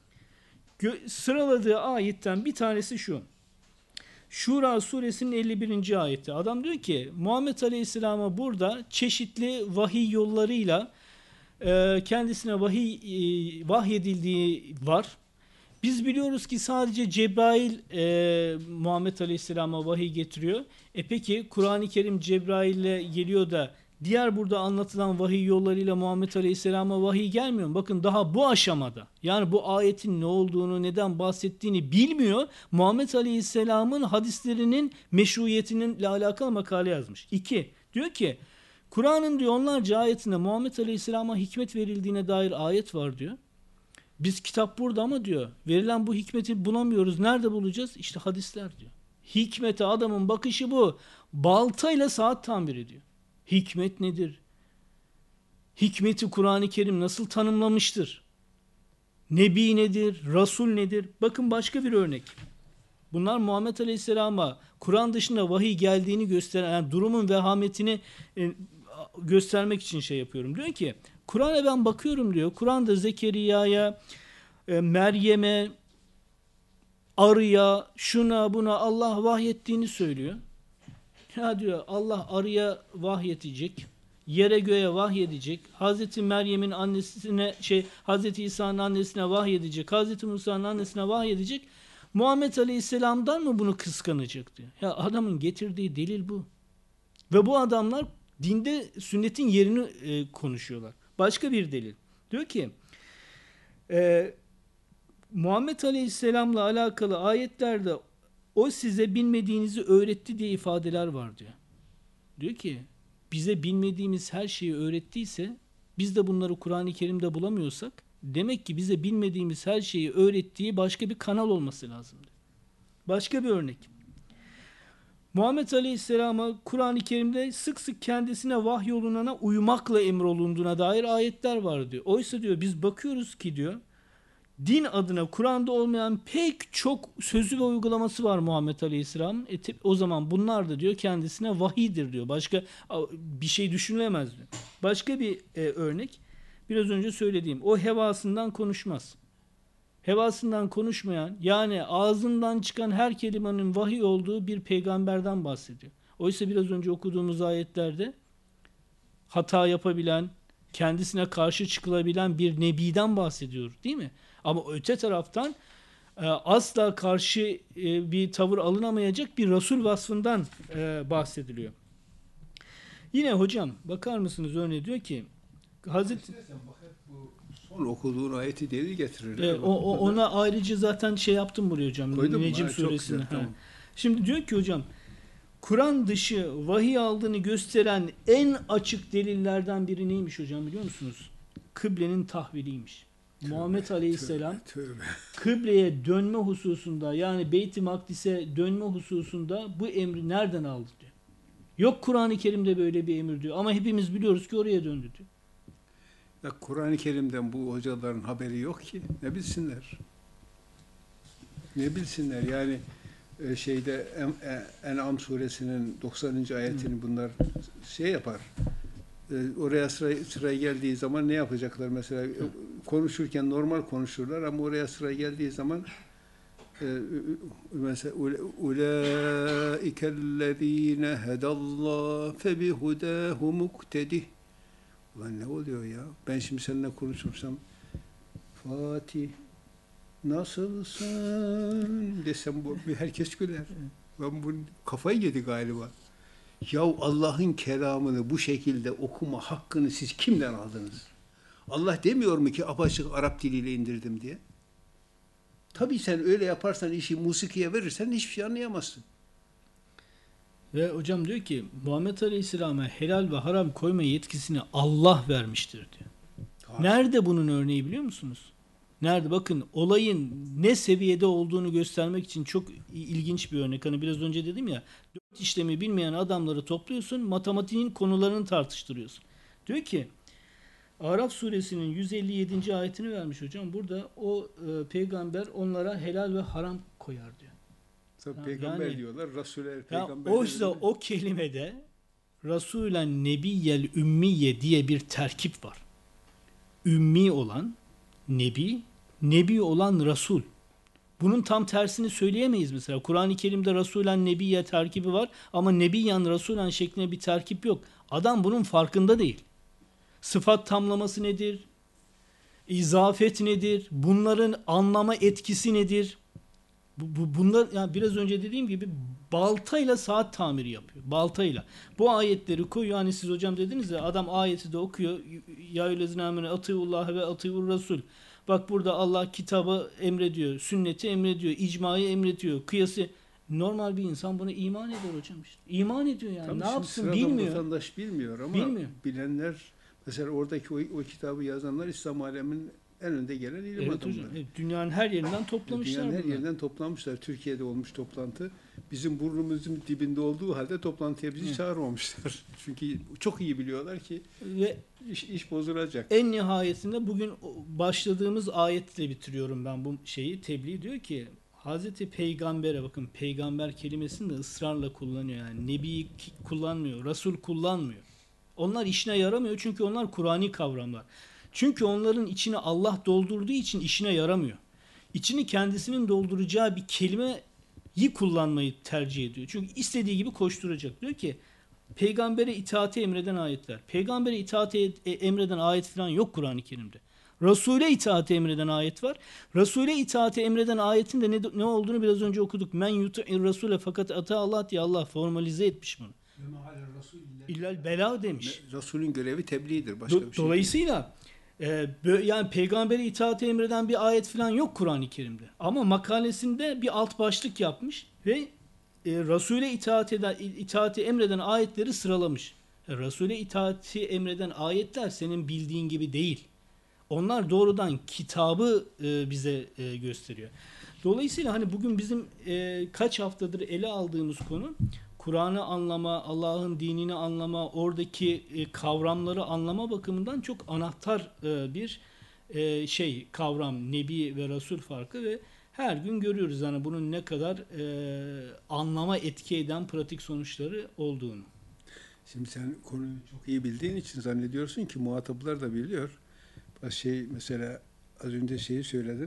sıraladığı ayetten bir tanesi şu. Şura suresinin elli birinci ayeti. Adam diyor ki Muhammed Aleyhisselam'a burada çeşitli vahiy yollarıyla e, kendisine vahiy e, vahyedildiği var. Biz biliyoruz ki sadece Cebrail e, Muhammed Aleyhisselam'a vahiy getiriyor. E peki Kur'an-ı Kerim Cebrail'le geliyor da diğer burada anlatılan vahiy yollarıyla Muhammed Aleyhisselam'a vahiy gelmiyor mu? Bakın daha bu aşamada, yani bu ayetin ne olduğunu, neden bahsettiğini bilmiyor. Muhammed Aleyhisselam'ın hadislerinin meşruiyetininle alakalı makale yazmış. İki, diyor ki Kur'an'ın diyor onlarca ayetinde Muhammed Aleyhisselam'a hikmet verildiğine dair ayet var diyor. Biz kitap burada ama diyor verilen bu hikmeti bulamıyoruz. Nerede bulacağız? İşte hadisler diyor. Hikmete adamın bakışı bu. Baltayla saat tamir ediyor. Hikmet nedir? Hikmeti Kur'an-ı Kerim nasıl tanımlamıştır? Nebi nedir? Resul nedir? Bakın başka bir örnek. Bunlar Muhammed Aleyhisselam'a Kur'an dışında vahiy geldiğini gösteren, yani durumun vehametini e, göstermek için şey yapıyorum. Diyor ki Kur'an'a ben bakıyorum diyor. Kur'an'da Zekeriya'ya, e, Meryem'e, arıya, şuna buna Allah vahyettiğini söylüyor. Ya diyor Allah arıya vahyedecek, yere göğe vahyedecek, Hazreti Meryem'in annesine şey, Hazreti İsa'nın annesine vahyedecek, Hazreti Musa'nın annesine vahyedecek. Muhammed Aleyhisselam'dan mı bunu kıskanacak diyor. Ya adamın getirdiği delil bu. Ve bu adamlar dinde sünnetin yerini e, konuşuyorlar. Başka bir delil. Diyor ki e, Muhammed Aleyhisselam'la alakalı ayetlerde o size bilmediğinizi öğretti diye ifadeler var diyor. Diyor ki bize bilmediğimiz her şeyi öğrettiyse, biz de bunları Kur'an-ı Kerim'de bulamıyorsak, demek ki bize bilmediğimiz her şeyi öğrettiği başka bir kanal olması lazım diyor. Başka bir örnek. Muhammed Aleyhisselam'a Kur'an-ı Kerim'de sık sık kendisine vahyolunana uymakla emrolunduğuna dair ayetler var diyor. Oysa diyor biz bakıyoruz ki diyor din adına Kur'an'da olmayan pek çok sözü ve uygulaması var Muhammed Aleyhisselam'ın. E, o zaman bunlar da diyor kendisine vahiydir diyor. Başka bir şey düşünülemez diyor. Başka bir e, örnek. Biraz önce söylediğim, o hevasından konuşmaz. Hevasından konuşmayan, yani ağzından çıkan her kelimenin vahiy olduğu bir peygamberden bahsediyor. Oysa biraz önce okuduğumuz ayetlerde hata yapabilen, kendisine karşı çıkılabilen bir nebiden bahsediyor, değil mi? Ama öte taraftan e, asla karşı e, bir tavır alınamayacak bir Resul vasfından e, bahsediliyor. Yine hocam bakar mısınız örneğin diyor ki Hazreti son okuduğun ayeti delil getirir. E, o, o, ona ayrıca zaten şey yaptım buraya hocam. Koydum Necim mu? suresini. Güzel, tamam. Şimdi diyor ki hocam Kur'an dışı vahiy aldığını gösteren en açık delillerden biri neymiş hocam biliyor musunuz? Kıblenin tahviliymiş. Tövbe, Muhammed Aleyhisselam tövbe, tövbe. Kıbleye dönme hususunda, yani Beyt-i Makdis'e dönme hususunda bu emri nereden aldı diyor. Yok Kur'an-ı Kerim'de böyle bir emir diyor ama hepimiz biliyoruz ki oraya döndü diyor. Ya Kur'an-ı Kerim'den bu hocaların haberi yok ki. Ne bilsinler? Ne bilsinler? Yani e, şeyde En'am suresinin doksanıncı ayetini bunlar şey yapar. E, oraya sıra, sıra geldiği zaman ne yapacaklar mesela? E, konuşurken normal konuşurlar ama oraya sıra geldiği zaman e, mesela ulaikellezine hedallah febihudahu muktedih Ulan ne oluyor ya? Ben şimdi seninle konuşursam Fatih nasılsın desem bu herkes güler. Ben bunu kafayı yedi galiba. Yahu Allah'ın kelamını bu şekilde okuma hakkını siz kimden aldınız? Allah demiyor mu ki apaçık Arap diliyle indirdim diye? Tabii sen öyle yaparsan, işi musikiye verirsen hiçbir şey anlayamazsın. Ve hocam diyor ki Muhammed Aleyhisselam'a helal ve haram koyma yetkisini Allah vermiştir diyor. Haşa. Nerede bunun örneği biliyor musunuz? Nerede? Bakın olayın ne seviyede olduğunu göstermek için çok ilginç bir örnek. Hani biraz önce dedim ya, dört işlemi bilmeyen adamları topluyorsun, matematiğin konularını tartıştırıyorsun. Diyor ki Araf suresinin yüz elli yedinci ayetini vermiş hocam. Burada o e, peygamber onlara helal ve haram koyar diyor. Tabii Ya peygamber yani- diyorlar, Resul'e Ya peygamber oysa diyorlar. o kelimede Resulen Nebiyyel Ümmiye diye bir terkip var. Ümmi olan Nebi, Nebi olan Resul. Bunun tam tersini söyleyemeyiz mesela. Kur'an-ı Kerim'de Resulen Nebiye terkibi var ama Nebiyen Resulen şeklinde bir terkip yok. Adam bunun farkında değil. Sıfat tamlaması nedir? İzafet nedir? Bunların anlama etkisi nedir? Bu, bu, bunlar yani biraz önce dediğim gibi baltayla saat tamiri yapıyor. Baltayla. Bu ayetleri koyuyor. Hani siz hocam dediniz ya, adam ayeti de okuyor. Ya eyyühellezine amene atiullah ve atiur rasul. Bak burada Allah kitabı emrediyor. Sünneti emrediyor. İcmayı emrediyor. Kıyası. Normal bir insan buna iman eder hocam işte. İman ediyor yani. Tabii ne şimdi yapsın sıradan bilmiyor. vatandaş bilmiyor ama Bilmiyor. bilenler, mesela oradaki o, o kitabı yazanlar İslam aleminin en önde gelen ilim Evet adamları. hocam. Evet, dünyanın her yerinden toplamışlar Dünyanın her bunları. yerinden toplanmışlar. Türkiye'de olmuş toplantı. Bizim burnumuzun dibinde olduğu halde toplantıya bizi Hı. çağırmamışlar. Çünkü çok iyi biliyorlar ki Ve iş, iş bozulacak. en nihayetinde bugün başladığımız ayetle bitiriyorum ben bu şeyi. Tebliğ diyor ki Hazreti Peygamber'e, bakın peygamber kelimesini de ısrarla kullanıyor. Yani Nebi kullanmıyor, Resul kullanmıyor. Onlar işine yaramıyor çünkü onlar Kur'ani kavramlar. Çünkü onların içine Allah doldurduğu için işine yaramıyor. İçini kendisinin dolduracağı bir kelimeyi kullanmayı tercih ediyor. Çünkü istediği gibi koşturacak. Diyor ki peygambere itaati emreden ayetler. Peygambere itaati emreden ayet falan yok Kur'an-ı Kerim'de. Resul'e itaati emreden ayet var. Resul'e itaati emreden ayetin de ne, ne olduğunu biraz önce okuduk. Men yuti'ir Rasule fakat ata Allah diye Allah formalize etmiş bunu. İllal bela demiş. Resulün görevi tebliğdir. Başka Do- bir şey Dolayısıyla e, bö- yani peygambere itaati emreden bir ayet falan yok Kur'an-ı Kerim'de. Ama makalesinde bir alt başlık yapmış ve e, Resul'e itaati, eden, itaati emreden ayetleri sıralamış. E, Resul'e itaati emreden ayetler senin bildiğin gibi değil. Onlar doğrudan kitabı e, bize e, gösteriyor. Dolayısıyla hani bugün bizim e, kaç haftadır ele aldığımız konu Kur'an'ı anlama, Allah'ın dinini anlama, oradaki e, kavramları anlama bakımından çok anahtar e, bir e, şey kavram, Nebi ve Resul farkı ve her gün görüyoruz yani bunun ne kadar e, anlama etki eden pratik sonuçları olduğunu. Şimdi sen konuyu çok iyi bildiğin için zannediyorsun ki muhataplar da biliyor. Bak şey mesela az önce şeyi söyledin.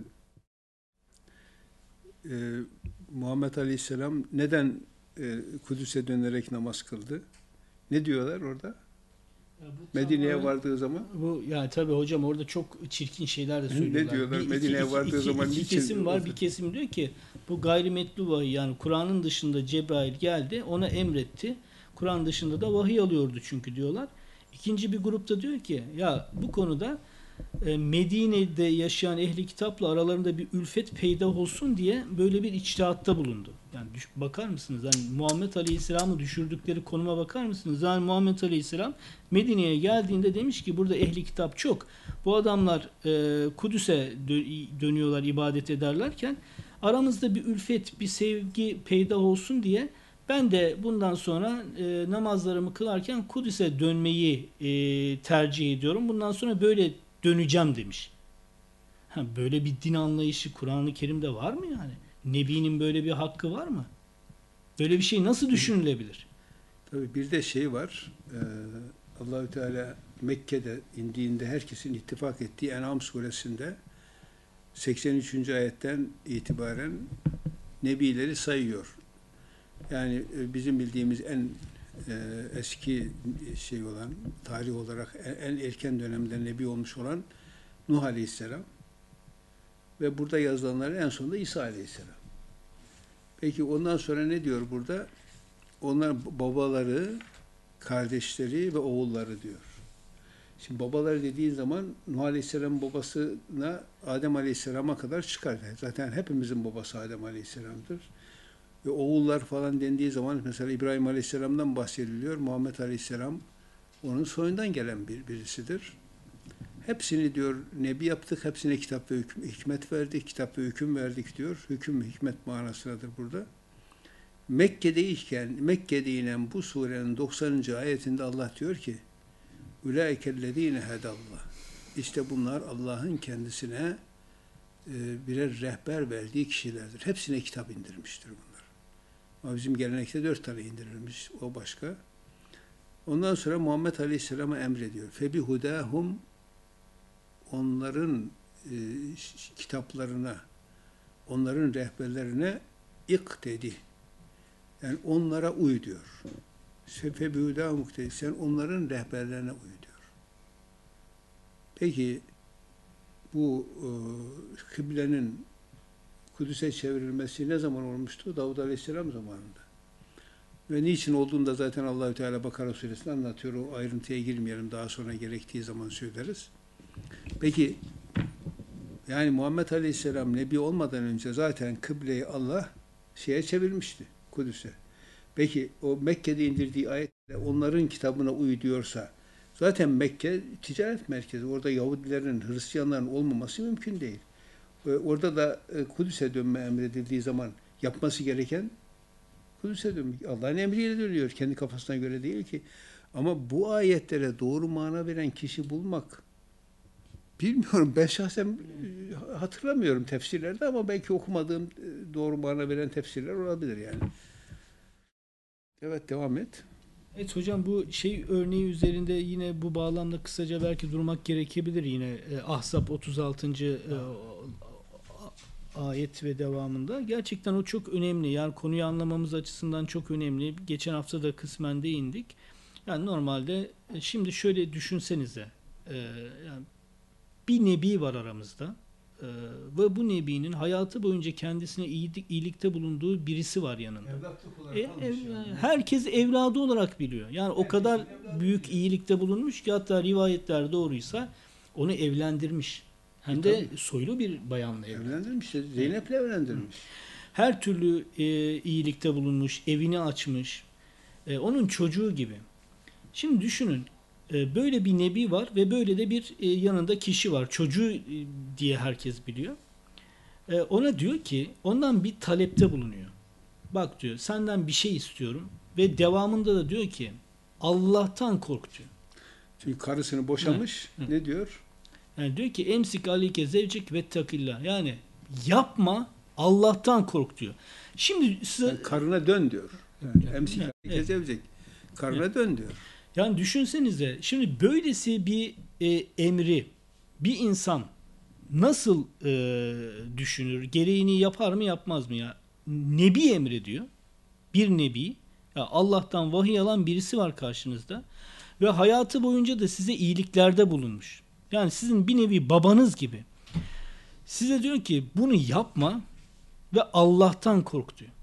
Ee, Muhammed Aleyhisselam neden e, Kudüs'e dönerek namaz kıldı? Ne diyorlar orada? Medine'ye tamamen- vardığı zaman Bu yani tabii hocam orada çok çirkin şeyler de Ne söylüyorlar. diyorlar? Bir- iki- Medine'ye iki- vardığı iki- zaman iki niçin kesim var. o- Bir kesim diyor ki bu gayrimetlu vahiy yani Kur'an'ın dışında Cebrail geldi ona emretti. Kur'an dışında da vahiy alıyordu çünkü diyorlar. İkinci bir grupta diyor ki ya bu konuda e, Medine'de yaşayan ehli kitapla aralarında bir ülfet peyda olsun diye böyle bir içtihatta bulundu. Yani düş- bakar mısınız? Yani Muhammed Aleyhisselam'ı düşürdükleri konuma bakar mısınız? Yani Muhammed Aleyhisselam Medine'ye geldiğinde demiş ki burada ehli kitap çok. Bu adamlar e, Kudüs'e dö- dönüyorlar, ibadet ederlerken aramızda bir ülfet, bir sevgi peyda olsun diye ben de bundan sonra e, namazlarımı kılarken Kudüs'e dönmeyi e, tercih ediyorum. Bundan sonra böyle döneceğim demiş. Ha, böyle bir din anlayışı Kur'an-ı Kerim'de var mı yani? Nebi'nin böyle bir hakkı var mı? Böyle bir şey nasıl düşünülebilir? tabii bir de şey var. E, Allahü Teala Mekke'de indiğinde herkesin ittifak ettiği En'am suresinde seksen üçüncü ayetten itibaren nebileri sayıyor. Yani e, bizim bildiğimiz en e, eski şey olan, tarih olarak en erken dönemde nebi olmuş olan Nuh Aleyhisselam ve burada yazılanların en sonunda İsa Aleyhisselam. Peki ondan sonra ne diyor burada? Onlar babaları, kardeşleri ve oğulları diyor. Şimdi babalar dediğin zaman Nuh Aleyhisselam'ın babasına Adem Aleyhisselam'a kadar çıkar. Zaten hepimizin babası Adem Aleyhisselam'dır. Ve oğullar falan dendiği zaman mesela İbrahim Aleyhisselam'dan bahsediliyor. Muhammed Aleyhisselam onun soyundan gelen bir birisidir. Hepsini diyor nebi yaptık, hepsine kitap ve hüküm, hikmet verdik, kitap ve hüküm verdik diyor. Hüküm ve hikmet manasındadır burada. Mekke'deyken, Mekke'de inen bu surenin doksanıncı ayetinde Allah diyor ki Ulaikellezine hedallah. İşte bunlar Allah'ın kendisine e, birer rehber verdiği kişilerdir. Hepsine kitap indirmiştir bunlar. Ama bizim gelenekte dört tane indirilmiş. O başka. Ondan sonra Muhammed Aleyhisselam'a emrediyor. Febihudahum onların e, kitaplarına, onların rehberlerine iktedi. Yani onlara uy diyor. Febihudahum iktedi. Sen onların rehberlerine uy diyor. Peki bu e, kıblenin Kudüs'e çevrilmesi ne zaman olmuştu? Davud Aleyhisselam zamanında. Ve niçin olduğunu da zaten Allahü Teala Bakara Suresi'nde anlatıyor. O ayrıntıya girmeyelim. Daha sonra gerektiği zaman söyleriz. Peki yani Muhammed Aleyhisselam Nebi olmadan önce zaten kıbleyi Allah şeye çevirmişti. Kudüs'e. Peki o Mekke'de indirdiği ayetle onların kitabına uy diyorsa zaten Mekke ticaret merkezi. Orada Yahudilerin, Hristiyanların olmaması mümkün değil. Orada da Kudüs'e dönme emredildiği zaman yapması gereken Kudüs'e dönmek. Allah'ın emriyle dönüyor. Kendi kafasına göre değil ki. Ama bu ayetlere doğru mana veren kişi bulmak bilmiyorum. Ben şahsen hatırlamıyorum tefsirlerde ama belki okumadığım doğru mana veren tefsirler olabilir yani. Evet, devam et. Evet hocam, bu şey örneği üzerinde yine bu bağlamda kısaca belki durmak gerekebilir yine. E, Ahzab otuz altıncı E, ayet ve devamında. Gerçekten o çok önemli. Yani konuyu anlamamız açısından çok önemli. Geçen hafta da kısmen değindik. Yani normalde şimdi şöyle düşünsenize. E, yani bir nebi var aramızda. E, ve bu nebinin hayatı boyunca kendisine iyilik, iyilikte bulunduğu birisi var yanında. E, ev, yani. Herkes evladı olarak biliyor. Yani herkes o kadar büyük iyilikte bulunmuş ki hatta rivayetler doğruysa onu evlendirmiş. Hem de e, soylu bir bayanla evlendirmiş. Zeynep'le evlendirmiş. Her türlü e, iyilikte bulunmuş, evini açmış. E, onun çocuğu gibi. Şimdi düşünün. E, böyle bir nebi var ve böyle de bir e, yanında kişi var. Çocuğu e, diye herkes biliyor. E, ona diyor ki, ondan bir talepte bulunuyor. Bak diyor, senden bir şey istiyorum. Ve devamında da diyor ki, Allah'tan kork diyor. Çünkü karısını boşamış. Hı. Ne diyor? Yani diyor ki emsik aleyke zevcik ve takillah. Yani yapma, Allah'tan kork diyor. Şimdi size... Yani karına dön diyor. Yani, emsik aleyke evet. zevcik. Karına evet. dön diyor. Yani düşünsenize, şimdi böylesi bir e, emri bir insan nasıl e, düşünür? Gereğini yapar mı yapmaz mı ya? Nebi emri diyor. Bir nebi. Ya Allah'tan vahiy alan birisi var karşınızda. Ve hayatı boyunca da size iyiliklerde bulunmuş. Yani sizin bir nevi babanız gibi. Size diyor ki bunu yapma ve Allah'tan kork diyor.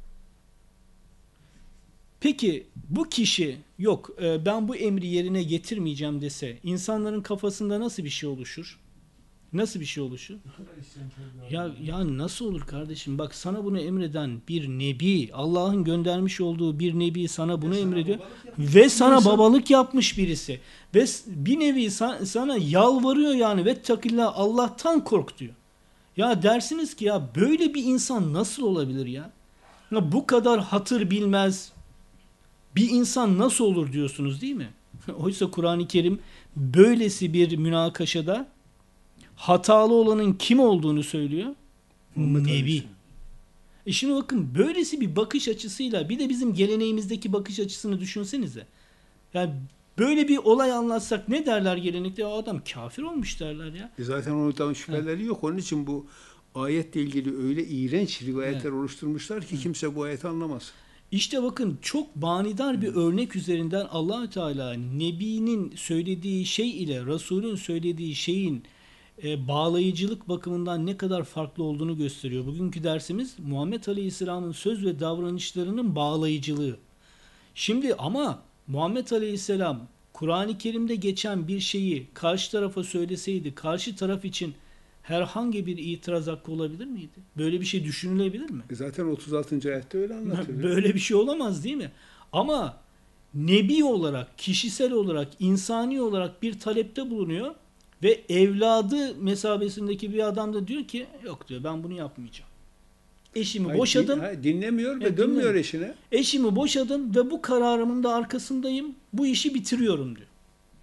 Peki bu kişi yok ben bu emri yerine getirmeyeceğim dese insanların kafasında nasıl bir şey oluşur? Nasıl bir şey oluşur? Ya yani nasıl olur kardeşim? Bak sana bunu emreden bir nebi, Allah'ın göndermiş olduğu bir nebi sana bunu emrediyor ve sana babalık yapmış birisi. Ve bir nevi sana yalvarıyor yani ve takillah Allah'tan kork diyor. Ya dersiniz ki ya böyle bir insan nasıl olabilir ya? Ya bu kadar hatır bilmez bir insan nasıl olur diyorsunuz değil mi? Oysa Kur'an-ı Kerim böylesi bir münakaşada hatalı olanın kim olduğunu söylüyor? Muhammed Nebi. E şimdi bakın böylesi bir bakış açısıyla bir de bizim geleneğimizdeki bakış açısını düşünsenize. Yani böyle bir olay anlatsak ne derler gelenekte? O adam kafir olmuş derler ya. E zaten ondan şüpheleri ha. yok. Onun için bu ayetle ilgili öyle iğrenç rivayetler evet. oluşturmuşlar ki kimse bu ayeti anlamaz. İşte bakın çok manidar bir örnek üzerinden Allah Teala Nebi'nin söylediği şey ile Resul'ün söylediği şeyin e, bağlayıcılık bakımından ne kadar farklı olduğunu gösteriyor. Bugünkü dersimiz Muhammed Aleyhisselam'ın söz ve davranışlarının bağlayıcılığı. Şimdi ama Muhammed Aleyhisselam Kur'an-ı Kerim'de geçen bir şeyi karşı tarafa söyleseydi, karşı taraf için herhangi bir itiraz hakkı olabilir miydi? Böyle bir şey düşünülebilir mi? Zaten otuz altıncı ayette öyle anlatıyor. Böyle bir şey olamaz değil mi? Ama nebi olarak, kişisel olarak, insani olarak bir talepte bulunuyor ve evladı mesabesindeki bir adam da diyor ki yok diyor, ben bunu yapmayacağım. Eşimi Hayır, boşadım. din- hayır, dinlemiyor ve Evet, dönmüyor dinlemiyor. eşine. Eşimi boşadım ve bu kararımın da arkasındayım. Bu işi bitiriyorum diyor.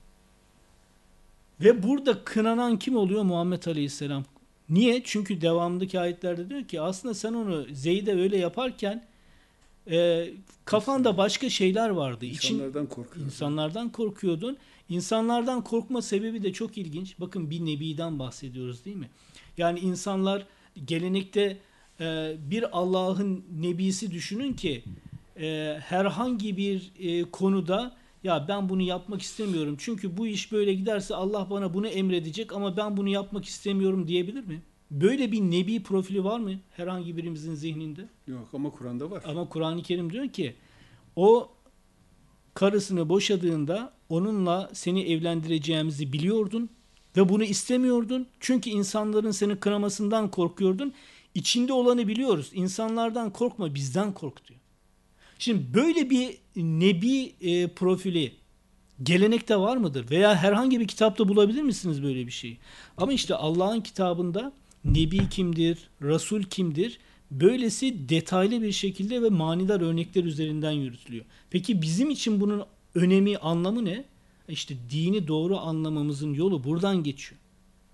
Ve burada kınanan kim oluyor? Muhammed Aleyhisselam. Niye? Çünkü devamındaki ayetlerde diyor ki aslında sen onu Zeyd'e öyle yaparken e, kafanda başka şeyler vardı. İçin, İnsanlardan korkuyor. insanlardan korkuyordun. İnsanlardan korkma sebebi de çok ilginç. Bakın bir nebiden bahsediyoruz değil mi? Yani insanlar gelenekte e, bir Allah'ın nebisi düşünün ki e, herhangi bir e, konuda ya ben bunu yapmak istemiyorum. Çünkü bu iş böyle giderse Allah bana bunu emredecek ama ben bunu yapmak istemiyorum diyebilir mi? Böyle bir nebi profili var mı herhangi birimizin zihninde? Yok ama Kur'an'da var. Ama Kur'an-ı Kerim diyor ki o karısını boşadığında onunla seni evlendireceğimizi biliyordun ve bunu istemiyordun. Çünkü insanların seni kınamasından korkuyordun. İçinde olanı biliyoruz. İnsanlardan korkma, bizden kork diyor. Şimdi böyle bir nebi e, profili gelenekte var mıdır? Veya herhangi bir kitapta bulabilir misiniz böyle bir şeyi? Ama işte Allah'ın kitabında nebi kimdir, Resul kimdir? Böylesi detaylı bir şekilde ve manidar örnekler üzerinden yürütülüyor. Peki bizim için bunun önemi, anlamı ne? İşte dini doğru anlamamızın yolu buradan geçiyor.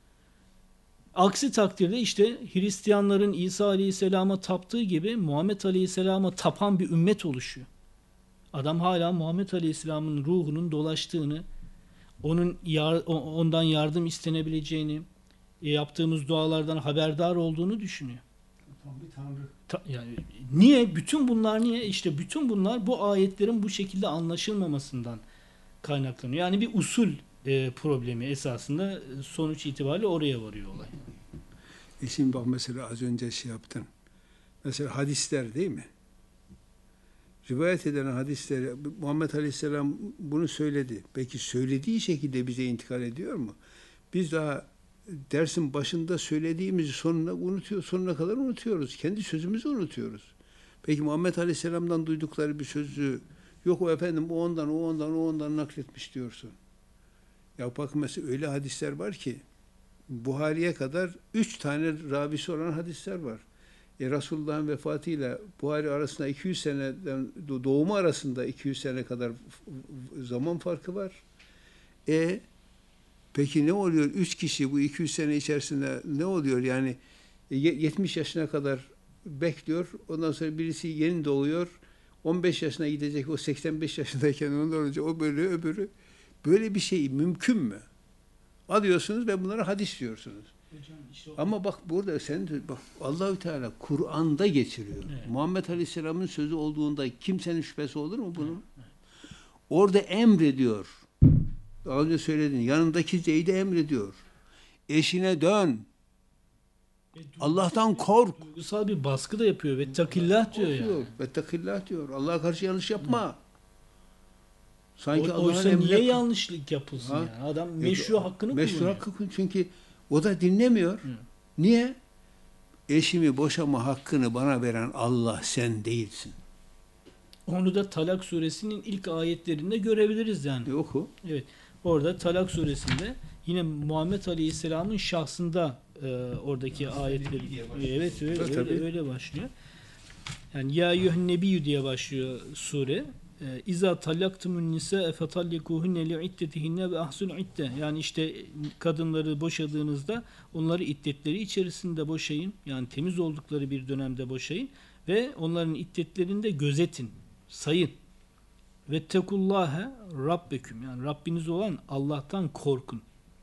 Aksi takdirde işte Hristiyanların İsa Aleyhisselam'a taptığı gibi Muhammed Aleyhisselam'a tapan bir ümmet oluşuyor. Adam hala Muhammed Aleyhisselam'ın ruhunun dolaştığını, onun yar, ondan yardım istenebileceğini, yaptığımız dualardan haberdar olduğunu düşünüyor. Tam bir tanrı. Ta, yani niye? Bütün bunlar niye? İşte bütün bunlar bu ayetlerin bu şekilde anlaşılmamasından kaynaklanıyor. Yani bir usul e, problemi esasında sonuç itibariyle oraya varıyor olay. E şimdi bak mesela az önce şey yaptın. Mesela hadisler değil mi? Rivayet edilen hadisleri Muhammed Aleyhisselam bunu söyledi. Peki söylediği şekilde bize intikal ediyor mu? Biz daha dersin başında söylediğimizi sonuna unutuyor, sonuna kadar unutuyoruz. Kendi sözümüzü unutuyoruz. Peki Muhammed Aleyhisselam'dan duydukları bir sözü yok o efendim o ondan, o ondan, o ondan nakletmiş diyorsun. Ya bak mesela öyle hadisler var ki Buhari'ye kadar üç tane rabisi olan hadisler var. E, Resulullah'ın vefatıyla Buhari arasında iki yüz seneden doğumu arasında iki yüz sene kadar zaman farkı var. E peki ne oluyor? Üç kişi bu iki yüz sene içerisinde ne oluyor? Yani yetmiş yaşına kadar bekliyor. Ondan sonra birisi yeni doğuyor. on beş yaşına gidecek. O seksen beş yaşındayken ondan önce o böyle öbürü. Böyle bir şey mümkün mü? Alıyorsunuz ve bunlara hadis diyorsunuz. Hocam işte Ama bak burada sen bak Allahü Teala Kur'an'da geçiriyor. Evet. Muhammed Aleyhisselam'ın sözü olduğunda kimsenin şüphesi olur mu bunun? Evet. Orada emrediyor. Daha önce söyledin. Yanındaki Zeyd'e emrediyor. Eşine dön. Allah'tan kork. Duygusal bir baskı da yapıyor ve takillah diyor yani. Ve takillah diyor. Allah'a karşı yanlış yapma. Sanki O, oysa Allah'ın niye emri... yanlışlık yapılsın Ha? yani? Adam meşru hakkını Meşru kullanıyor. hakkı çünkü o da dinlemiyor. Hı. Niye? Eşimi boşama hakkını bana veren Allah, sen değilsin. Onu da Talak suresinin ilk ayetlerinde görebiliriz yani. E, oku. Evet. Orada Talak suresinde yine Muhammed Aleyhisselam'ın şahsında e, oradaki ayetler. Evet öyle, Evet, öyle, tabii. öyle başlıyor. Yani ya eyyühen nebiyyü diye başlıyor sure. İza tallaktumun nisa fetallikuhunne li'iddetihinne ve ahsun idde. Yani işte kadınları boşadığınızda onları iddetleri içerisinde boşayın. Yani temiz oldukları bir dönemde boşayın ve onların iddetlerinde gözetin, sayın. Ve tekullâhe rabbeküm. Yani Rabbiniz olan Allah'tan korkun.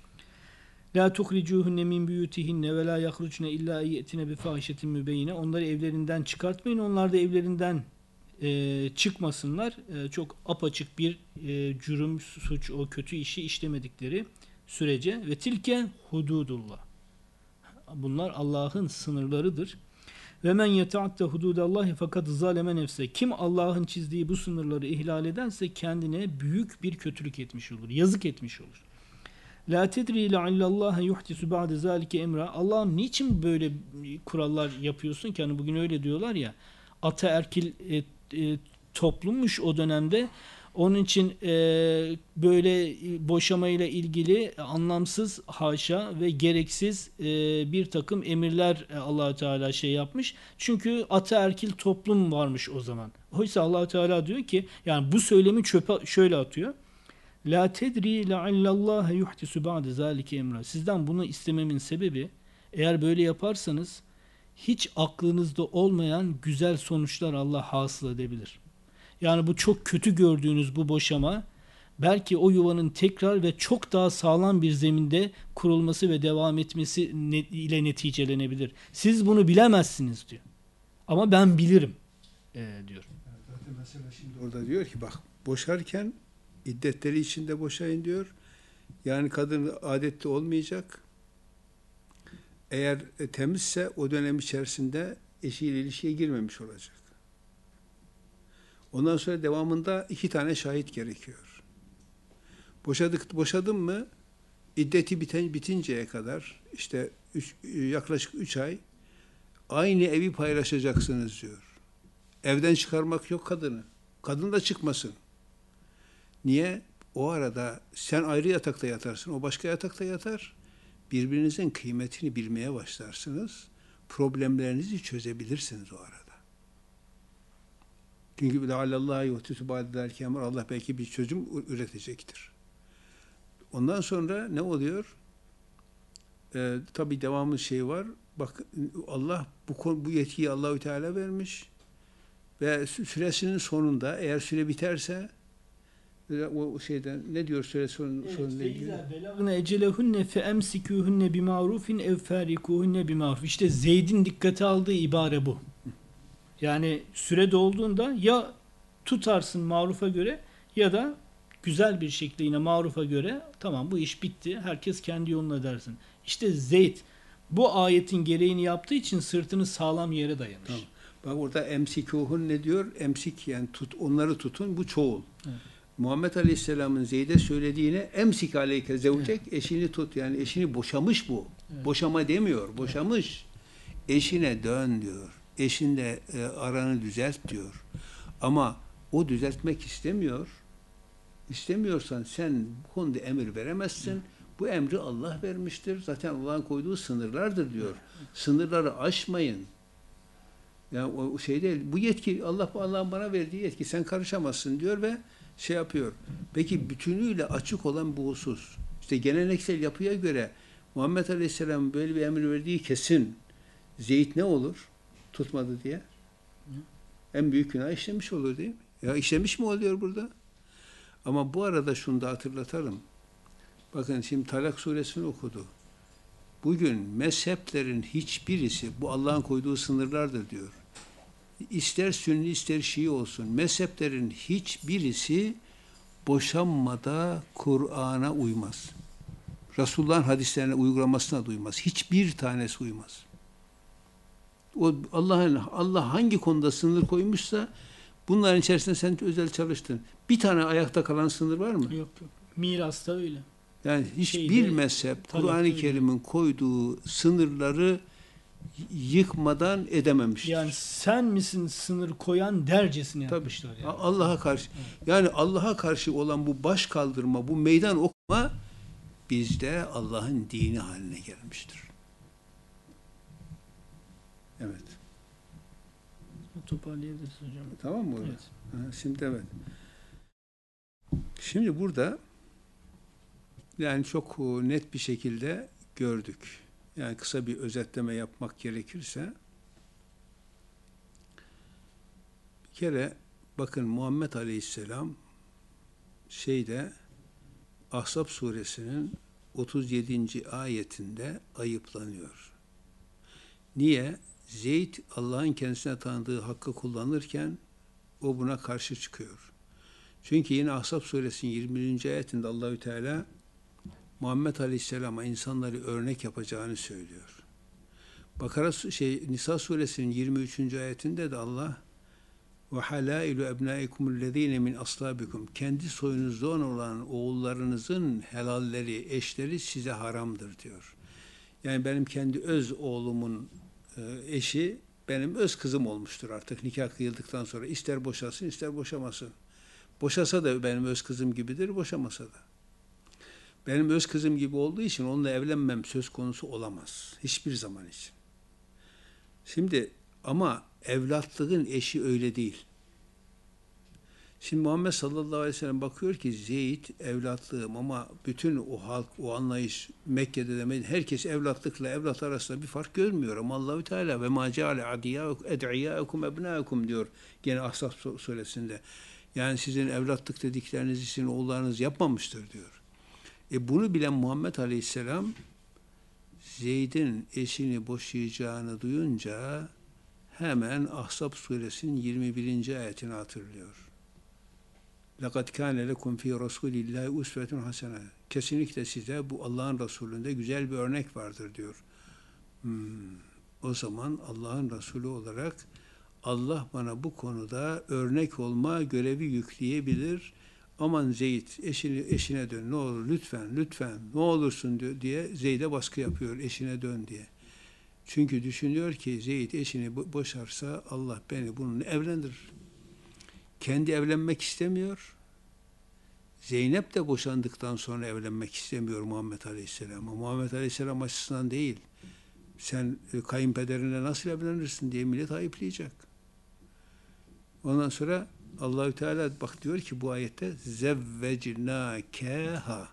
La tuhricuhunne min buyutihinne ve la yahrucne illa yetine bi fahişetin mübeyine. Onları evlerinden çıkartmayın. Onlar da evlerinden e, çıkmasınlar. E, çok apaçık bir e, cürüm, suç, o kötü işi işlemedikleri sürece. Ve tilke hududullah. Bunlar Allah'ın sınırlarıdır. Ve men yeta'atte hududallahi fakat zaleme nefse. Kim Allah'ın çizdiği bu sınırları ihlal ederse kendine büyük bir kötülük etmiş olur. Yazık etmiş olur. La tedri le'allallaha yuhdisu ba'de zalike emra. Allah'ım niçin böyle kurallar yapıyorsun ki? Hani bugün öyle diyorlar ya. Ataerkil e, e, toplummuş o dönemde. Onun için e, böyle boşamayla ilgili anlamsız, haşa ve gereksiz e, bir takım emirler Allah Teala şey yapmış. Çünkü ataerkil toplum varmış o zaman. Oysa Allah Teala diyor ki, yani bu söylemi çöpe şöyle atıyor. La tedri le'allallaha yuhdisu ba'de zalike emra. Sizden bunu istememin sebebi, eğer böyle yaparsanız hiç aklınızda olmayan güzel sonuçlar Allah hasıl edebilir. Yani bu çok kötü gördüğünüz bu boşama belki o yuvanın tekrar ve çok daha sağlam bir zeminde kurulması ve devam etmesi ile neticelenebilir. Siz bunu bilemezsiniz diyor. Ama ben bilirim ee, diyor. Zaten mesela şimdi orada diyor ki bak, boşarken iddetleri içinde boşayın diyor. Yani kadın adette olmayacak. Eğer e, temizse o dönem içerisinde eşiyle ilişkiye girmemiş olacak. Ondan sonra devamında iki tane şahit gerekiyor. Boşadık, boşadın mı iddeti biten, bitinceye kadar işte üç, yaklaşık üç ay aynı evi paylaşacaksınız diyor. Evden çıkarmak yok kadını. Kadın da çıkmasın. Niye? O arada sen ayrı yatakta yatarsın, o başka yatakta yatar. Birbirinizin kıymetini bilmeye başlarsınız. Problemlerinizi çözebilirsiniz o arada. Çünkü le'allallaha yuhdisu ba'de zalike emra. Allah belki bir çözüm üretecektir. Ondan sonra ne oluyor? Ee, tabii devamlı şey var. Bak, Allah bu konu, bu yetkiyi Allahü Teala vermiş ve süresinin sonunda eğer süre biterse o şeyden ne diyor süre son, sonuyla ilgili? Belagna ecelehunne fe emsikuhunne bi ma'rufin ev farikuhunne bi ma'ruf. İşte Zeyd'in dikkate aldığı ibare bu. Yani süre dolduğunda ya tutarsın marufa göre ya da güzel bir şekilde yine marufa göre tamam bu iş bitti. Herkes kendi yoluna dersin. İşte Zeyd bu ayetin gereğini yaptığı için sırtını sağlam yere dayamış. Tamam. Bak orada emsikuhun ne diyor? Emsik yani tut, onları tutun, bu çoğul. Evet. Muhammed Aleyhisselam'ın Zeyd'e söylediğine emsik aleyke zevcek, evet. Eşini tut. Yani eşini boşamış bu. Evet. Boşama demiyor. Boşamış. Evet. Eşine dön diyor. Eşinle e, aranı düzelt diyor. Ama o düzeltmek istemiyor. İstemiyorsan sen bu konuda emir veremezsin. Evet. Bu emri Allah vermiştir. Zaten Allah'ın koyduğu sınırlardır diyor. Evet. Sınırları aşmayın. Yani o şey değil. Bu yetki Allah Allah'ın bana verdiği yetki. Sen karışamazsın diyor ve şey yapıyor. Peki bütünüyle açık olan bu husus. İşte geleneksel yapıya göre Muhammed Aleyhisselam böyle bir emir verdiği kesin. Zeyd ne olur? Tutmadı diye. En büyük günah işlemiş olur değil mi? Ya işlemiş mi oluyor burada? Ama bu arada şunu da hatırlatalım. Bakın şimdi Talak suresini okudu. Bugün mezheplerin hiçbirisi bu Allah'ın koyduğu sınırlardır diyor. İster Sünni ister Şii olsun. Mezheplerin hiçbirisi boşanmada Kur'an'a uymaz. Resulullah'ın hadislerine uygulamasına da uymaz. Hiçbir tanesi uymaz. O Allah'ın Allah hangi konuda sınır koymuşsa bunların içerisinde sen özel çalıştın. Bir tane ayakta kalan sınır var mı? Yok yok. Mirasta öyle. Yani hiçbir mezhep Kur'an-ı Kerim'in koyduğu sınırları yıkmadan edememiştir. Yani sen misin sınır koyan dercesini yapmışlar. Yani. Allah'a karşı. Evet. Yani Allah'a karşı olan bu baş kaldırma, bu meydan okuma bizde Allah'ın dini haline gelmiştir. Evet. Toparlayabiliriz hocam. Tamam mı? Evet. Ha, şimdi evet. Şimdi burada yani çok net bir şekilde gördük. Yani kısa bir özetleme yapmak gerekirse bir kere bakın Muhammed Aleyhisselam şeyde Ahzab suresinin otuz yedinci ayetinde ayıplanıyor. Niye? Zeyd Allah'ın kendisine tanıdığı hakkı kullanırken o buna karşı çıkıyor. Çünkü yine Ahzab suresinin yirmi birinci ayetinde Allahü Teala Muhammed Aleyhisselam'a insanları örnek yapacağını söylüyor. Bakara şey Nisa suresinin yirmi üçüncü ayetinde de Allah ve halailu ebnaikumüllezine min aslabikum, kendi soyunuzdan olan oğullarınızın helalleri, eşleri size haramdır diyor. Yani benim kendi öz oğlumun eşi benim öz kızım olmuştur artık nikah kıyıldıktan sonra. İster boşasın ister boşamasın. Boşasa da benim öz kızım gibidir, boşamasa da. Benim öz kızım gibi olduğu için onunla evlenmem söz konusu olamaz. Hiçbir zaman için. Şimdi ama evlatlığın eşi öyle değil. Şimdi Muhammed sallallahu aleyhi ve sellem bakıyor ki Zeyd evlatlığım, ama bütün o halk, o anlayış Mekke'de de herkes evlatlıkla evlat arasında bir fark görmüyor. Ama Allahü Teala ve ma ceale adiyâekum ebnâekum diyor gene Ahzab suresinde. Yani sizin evlatlık dedikleriniz için oğullarınız yapmamıştır diyor. E bunu bilen Muhammed Aleyhisselam Zeyd'in eşini boşayacağını duyunca hemen Ahzab suresinin yirmi birinci ayetini hatırlıyor. لَقَدْ كَانَ لَكُمْ ف۪ي رَسُولِ اللّٰهِ اُسْوَةٌ حَسَنَةٌ. Kesinlikle size bu Allah'ın Resulü'nde güzel bir örnek vardır diyor. Hmm. O zaman Allah'ın Resulü olarak Allah bana bu konuda örnek olma görevi yükleyebilir. Aman Zeyd eşini, eşine dön ne olur lütfen lütfen ne olursun diye Zeyd'e baskı yapıyor eşine dön diye. Çünkü düşünüyor ki Zeyd eşini boşarsa Allah beni bununla evlendirir. Kendi evlenmek istemiyor. Zeynep de boşandıktan sonra evlenmek istemiyor Muhammed Aleyhisselam'a. Muhammed Aleyhisselam açısından değil. Sen kayınpederine nasıl evlenirsin diye millet ayıplayacak. Ondan sonra Allahü Teala bak diyor ki bu ayette zevvecnâkeha.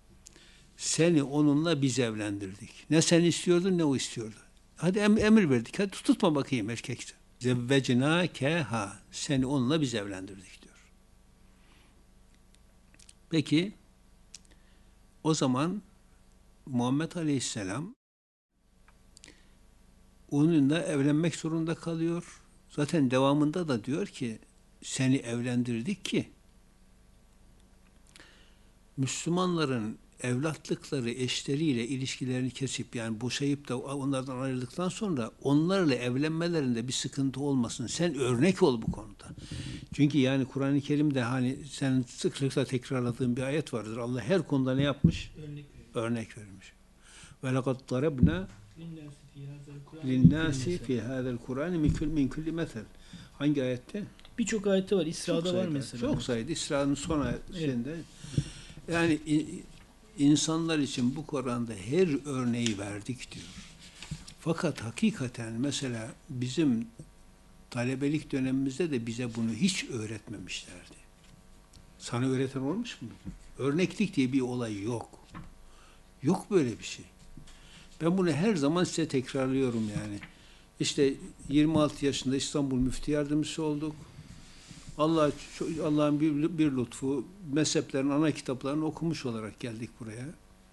Seni onunla biz evlendirdik. Ne sen istiyordun ne o istiyordu. Hadi em emir verdik. Hadi tutma bakayım erkekse. Zevvecnâkeha. Seni onunla biz evlendirdik diyor. Peki o zaman Muhammed Aleyhisselam onunla evlenmek zorunda kalıyor. Zaten devamında da diyor ki seni evlendirdik ki Müslümanların evlatlıkları eşleriyle ilişkilerini kesip yani boşayıp da onlardan ayrıldıktan sonra onlarla evlenmelerinde bir sıkıntı olmasın. Sen örnek ol bu konuda. Çünkü yani Kur'an-ı Kerim'de hani sen sıklıkla tekrarladığın bir ayet vardır. Allah her konuda ne yapmış? Örnek, örnek vermiş. Ve lekad darabna linnâsi fî hâzel Kur'an min kulli mesel. Hangi ayette? Birçok ayette var. İsra'da çok var sayıda, mesela. Çok sayıda. İsra'nın son ayetinde. Evet. Yani insanlar için bu Kur'an'da her örneği verdik diyor. Fakat hakikaten mesela bizim talebelik dönemimizde de bize bunu hiç öğretmemişlerdi. Sana öğreten olmuş mu? Örneklik diye bir olay yok. Yok böyle bir şey. Ben bunu her zaman size tekrarlıyorum yani. İşte yirmi altı yaşında İstanbul Müftü Yardımcısı olduk. Allah Allah'ın bir, bir lütfu, mezheplerin ana kitaplarını okumuş olarak geldik buraya.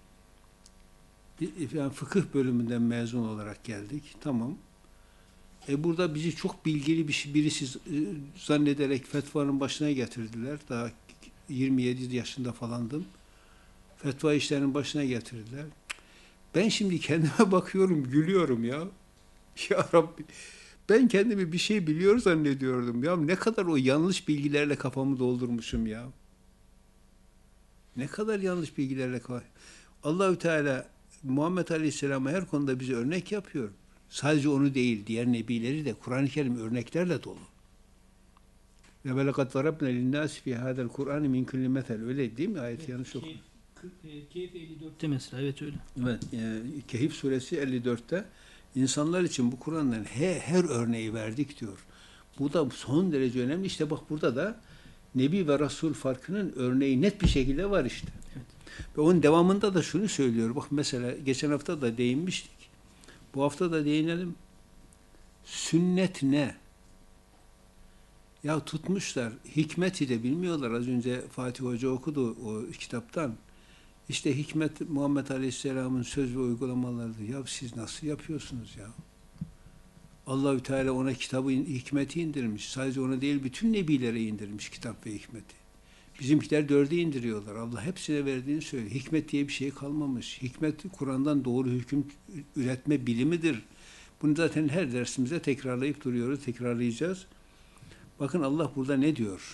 Yani fıkıh bölümünden mezun olarak geldik. Tamam. E burada bizi çok bilgili bir şey, birisi zannederek fetvanın başına getirdiler. Daha yirmi yedi yaşında falandım. Fetva işlerinin başına getirdiler. Ben şimdi kendime bakıyorum, gülüyorum ya. Ya Rabbi, ben kendimi bir şey biliyor zannediyordum ya. Ne kadar o yanlış bilgilerle kafamı doldurmuşum ya. Ne kadar yanlış bilgilerle kafamı. Allahü Teala Muhammed Aleyhisselam'a her konuda bize örnek yapıyor. Sadece onu değil, diğer nebileri de Kur'an-ı Kerim örneklerle dolu. Ve belakad darabna linnâsi fî hâzel Kur'an min kulli mesel. Öyle değil mi? Ayet yanlış okudum. Kehf elli dörtte mesela, evet öyle. Evet, e, Kehf suresi elli dörtte insanlar için bu Kur'an'dan her, her örneği verdik diyor. Bu da son derece önemli. İşte bak burada da Nebi ve Resul farkının örneği net bir şekilde var işte. Evet. Ve onun devamında da şunu söylüyor. Bak mesela geçen hafta da değinmiştik. Bu hafta da değinelim. Sünnet ne? Ya tutmuşlar. Hikmeti de bilmiyorlar. Az önce Fatih Hoca okudu o kitaptan. İşte hikmet Muhammed Aleyhisselam'ın söz ve uygulamaları. Ya siz nasıl yapıyorsunuz ya? Allahü Teala ona kitabı, hikmeti indirmiş. Sadece ona değil, bütün nebilere indirmiş kitap ve hikmeti. Bizimkiler dörde indiriyorlar. Allah hepsine verdiğini söylüyor. Hikmet diye bir şey kalmamış. Hikmet, Kur'an'dan doğru hüküm üretme bilimidir. Bunu zaten her dersimizde tekrarlayıp duruyoruz, tekrarlayacağız. Bakın Allah burada ne diyor?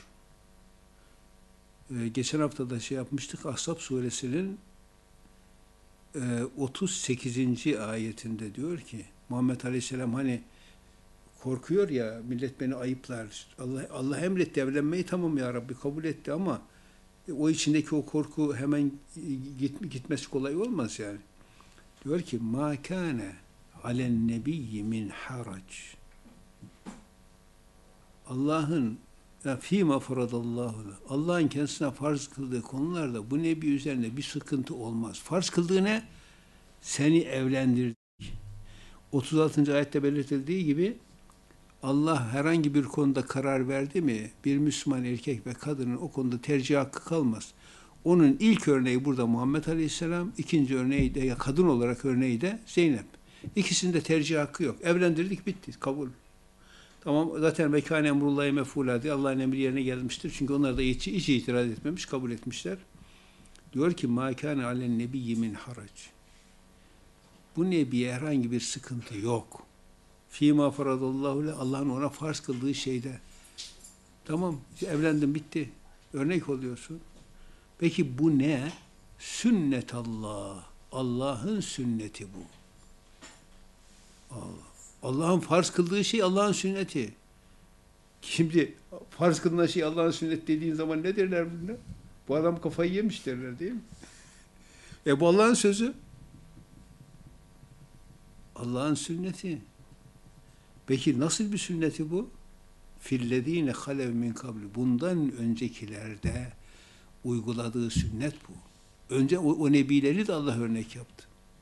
Ee, geçen hafta da şey yapmıştık, Ahzab suresinin e, otuz sekizinci ayetinde diyor ki, Muhammed Aleyhisselam hani korkuyor ya, millet beni ayıplar. Allah Allah emretti evlenmeyi, tamam ya Rabbi kabul etti ama e, o içindeki o korku hemen git, gitmesi kolay olmaz yani. Diyor ki ma kana alen nebiyyi min harac. Allah'ın fîmâ faradallâhu. Allah'ın kendisine farz kıldığı konularda bu nebi üzerine bir sıkıntı olmaz. Farz kıldığı ne? Seni evlendirdik. otuz altıncı ayette belirtildiği gibi Allah herhangi bir konuda karar verdi mi, bir Müslüman erkek ve kadının o konuda tercih hakkı kalmaz. Onun ilk örneği burada Muhammed Aleyhisselam, ikinci örneği de, ya kadın olarak örneği de Zeynep. İkisinde tercih hakkı yok. Evlendirdik, bitti, kabul. Tamam, zaten vekâne emrullâhi mefûlâ diye Allah'ın emri yerine gelmiştir. Çünkü onlar da hiç, hiç itiraz etmemiş, kabul etmişler. Diyor ki mâ kâne alen nebiyyi min harac. Bu nebiye herhangi bir sıkıntı yok. Fîmâ faradallâhu le, Allah'ın ona farz kıldığı şeyde. Tamam, evlendim, bitti. Örnek oluyorsun. Peki bu ne? Sünnetallah. Allah'ın sünneti bu. Allah. Allah'ın farz kıldığı şey Allah'ın sünneti. Şimdi farz kılınan şey Allah'ın sünneti dediğin zaman ne derler buna? Bu adam kafayı yemiş derler değil mi? E bu Allah'ın sözü. Allah'ın sünneti. Peki nasıl bir sünneti bu? Fillezîne halev min kabli. Bundan öncekilerde uyguladığı sünnet bu. Önce o, o nebileri de Allah örnek yaptı.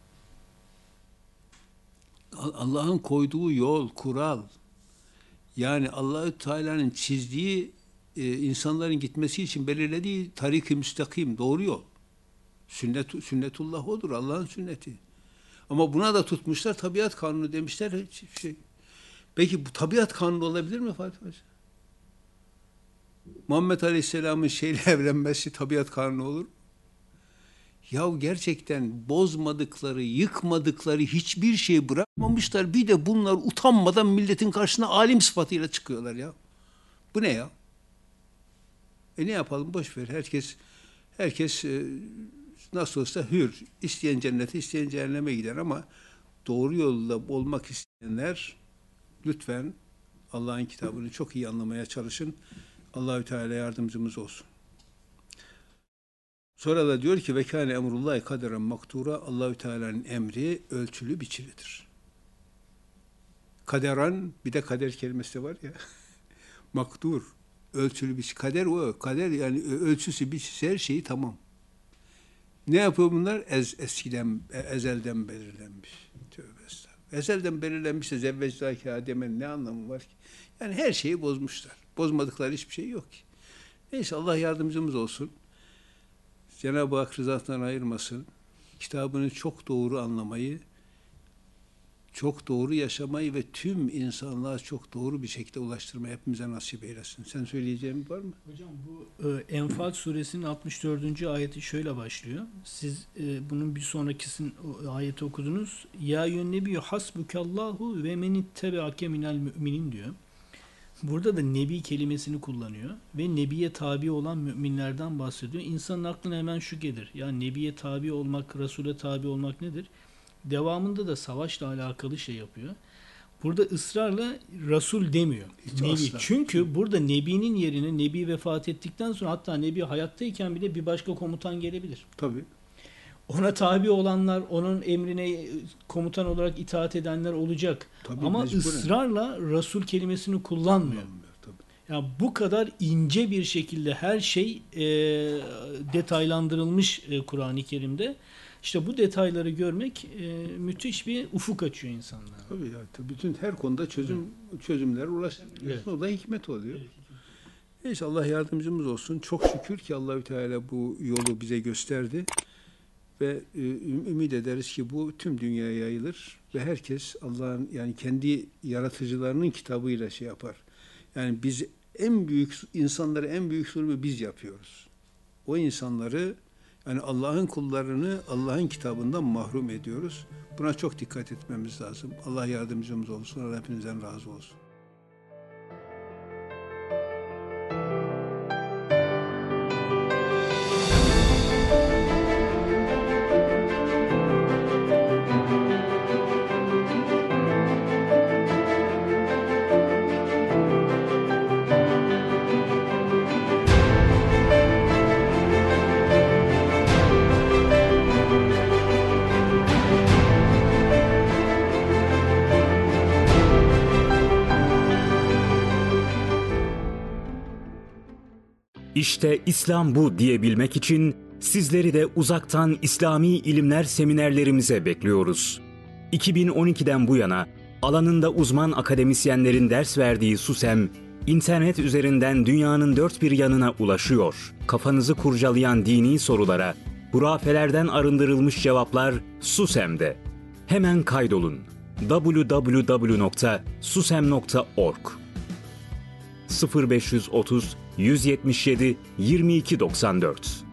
Allah'ın koyduğu yol, kural, yani Allah-u Teala'nın çizdiği, e, insanların gitmesi için belirlediği tarik-i müstakim, doğru yol. Sünnet, sünnetullah odur, Allah'ın sünneti. Ama buna da tutmuşlar, tabiat kanunu demişler. Hiç şey. Peki bu tabiat kanunu olabilir mi Fatih Hoca? Muhammed Aleyhisselam'ın şeyle evlenmesi tabiat kanunu olur mu? Ya gerçekten bozmadıkları, yıkmadıkları hiçbir şey bırakmamışlar. Bir de bunlar utanmadan milletin karşısına alim sıfatıyla çıkıyorlar ya. Bu ne ya? E ne yapalım? Boş ver. Herkes herkes e, nasıl olsa hür. İsteyen cennete, isteyen cehenneme gider ama doğru yolda olmak isteyenler lütfen Allah'ın kitabını çok iyi anlamaya çalışın. Allahü Teala yardımcımız olsun. Sonra da diyor ki vekâne emrullâhi kaderen maktura. Allahü Teala'nın emri ölçülü biçilidir. Kaderan, bir de kader kelimesi de var ya. Maktur, ölçülü biçi. Kader o. Kader yani ölçüsü, biçisi, her şeyi tamam. Ne yapıyor bunlar? Ez, eskiden, ezelden belirlenmiş. Tövbe estağfurullah. Ezelden belirlenmişse zevvecdâki Adem'in ne anlamı var ki? Yani her şeyi bozmuşlar. Bozmadıkları hiçbir şey yok ki. Neyse Allah yardımcımız olsun. Cenab-ı Hak rızasından ayırmasın. Kitabını çok doğru anlamayı, çok doğru yaşamayı ve tüm insanlığa çok doğru bir şekilde ulaştırmayı hepimize nasip eylesin. Sen söyleyeceğin var mı? Hocam bu e, Enfal suresinin altmış dördüncü ayeti şöyle başlıyor. Siz e, bunun bir sonrakisinin ayeti okudunuz. Ya yönnebiyyü hasbukallahu ve menittebeake minel müminin diyor. Burada da nebi kelimesini kullanıyor ve nebiye tabi olan müminlerden bahsediyor. İnsanın aklına hemen şu gelir. Ya nebiye tabi olmak, Resul'e tabi olmak nedir? Devamında da savaşla alakalı şey yapıyor. Burada ısrarla Resul demiyor. Hiç Nebi. asla. Çünkü burada nebinin yerine nebi vefat ettikten sonra hatta nebi hayattayken bile bir başka komutan gelebilir. Tabii. Ona tabi olanlar, onun emrine komutan olarak itaat edenler olacak. Tabii, ama mecburen. ısrarla Resul kelimesini kullanmıyor. Tabii. Ya bu kadar ince bir şekilde her şey e, detaylandırılmış e, Kur'an-ı Kerim'de. İşte bu detayları görmek e, müthiş bir ufuk açıyor insanlara. Tabii ya. Tabii bütün her konuda çözüm evet. çözümlere ulaşabiliyorsun. Evet. O da hikmet oluyor. Evet. Neyse Allah yardımcımız olsun. Çok şükür ki Allahü Teala bu yolu bize gösterdi. Ve e, ümit ederiz ki bu tüm dünyaya yayılır ve herkes Allah'ın, yani kendi yaratıcılarının kitabıyla şey yapar. Yani biz en büyük insanlara en büyük zulmü biz yapıyoruz. O insanları, yani Allah'ın kullarını Allah'ın kitabından mahrum ediyoruz. Buna çok dikkat etmemiz lazım. Allah yardımcımız olsun. Allah hepinizden razı olsun. İşte İslam bu diyebilmek için sizleri de uzaktan İslami ilimler seminerlerimize bekliyoruz. iki bin on ikiden bu yana alanında uzman akademisyenlerin ders verdiği SUSEM, internet üzerinden dünyanın dört bir yanına ulaşıyor. Kafanızı kurcalayan dini sorulara hurafelerden arındırılmış cevaplar SUSEM'de. Hemen kaydolun. double-u double-u double-u nokta susem nokta org sıfır beş otuz yüz yetmiş yedi yirmi iki doksan dört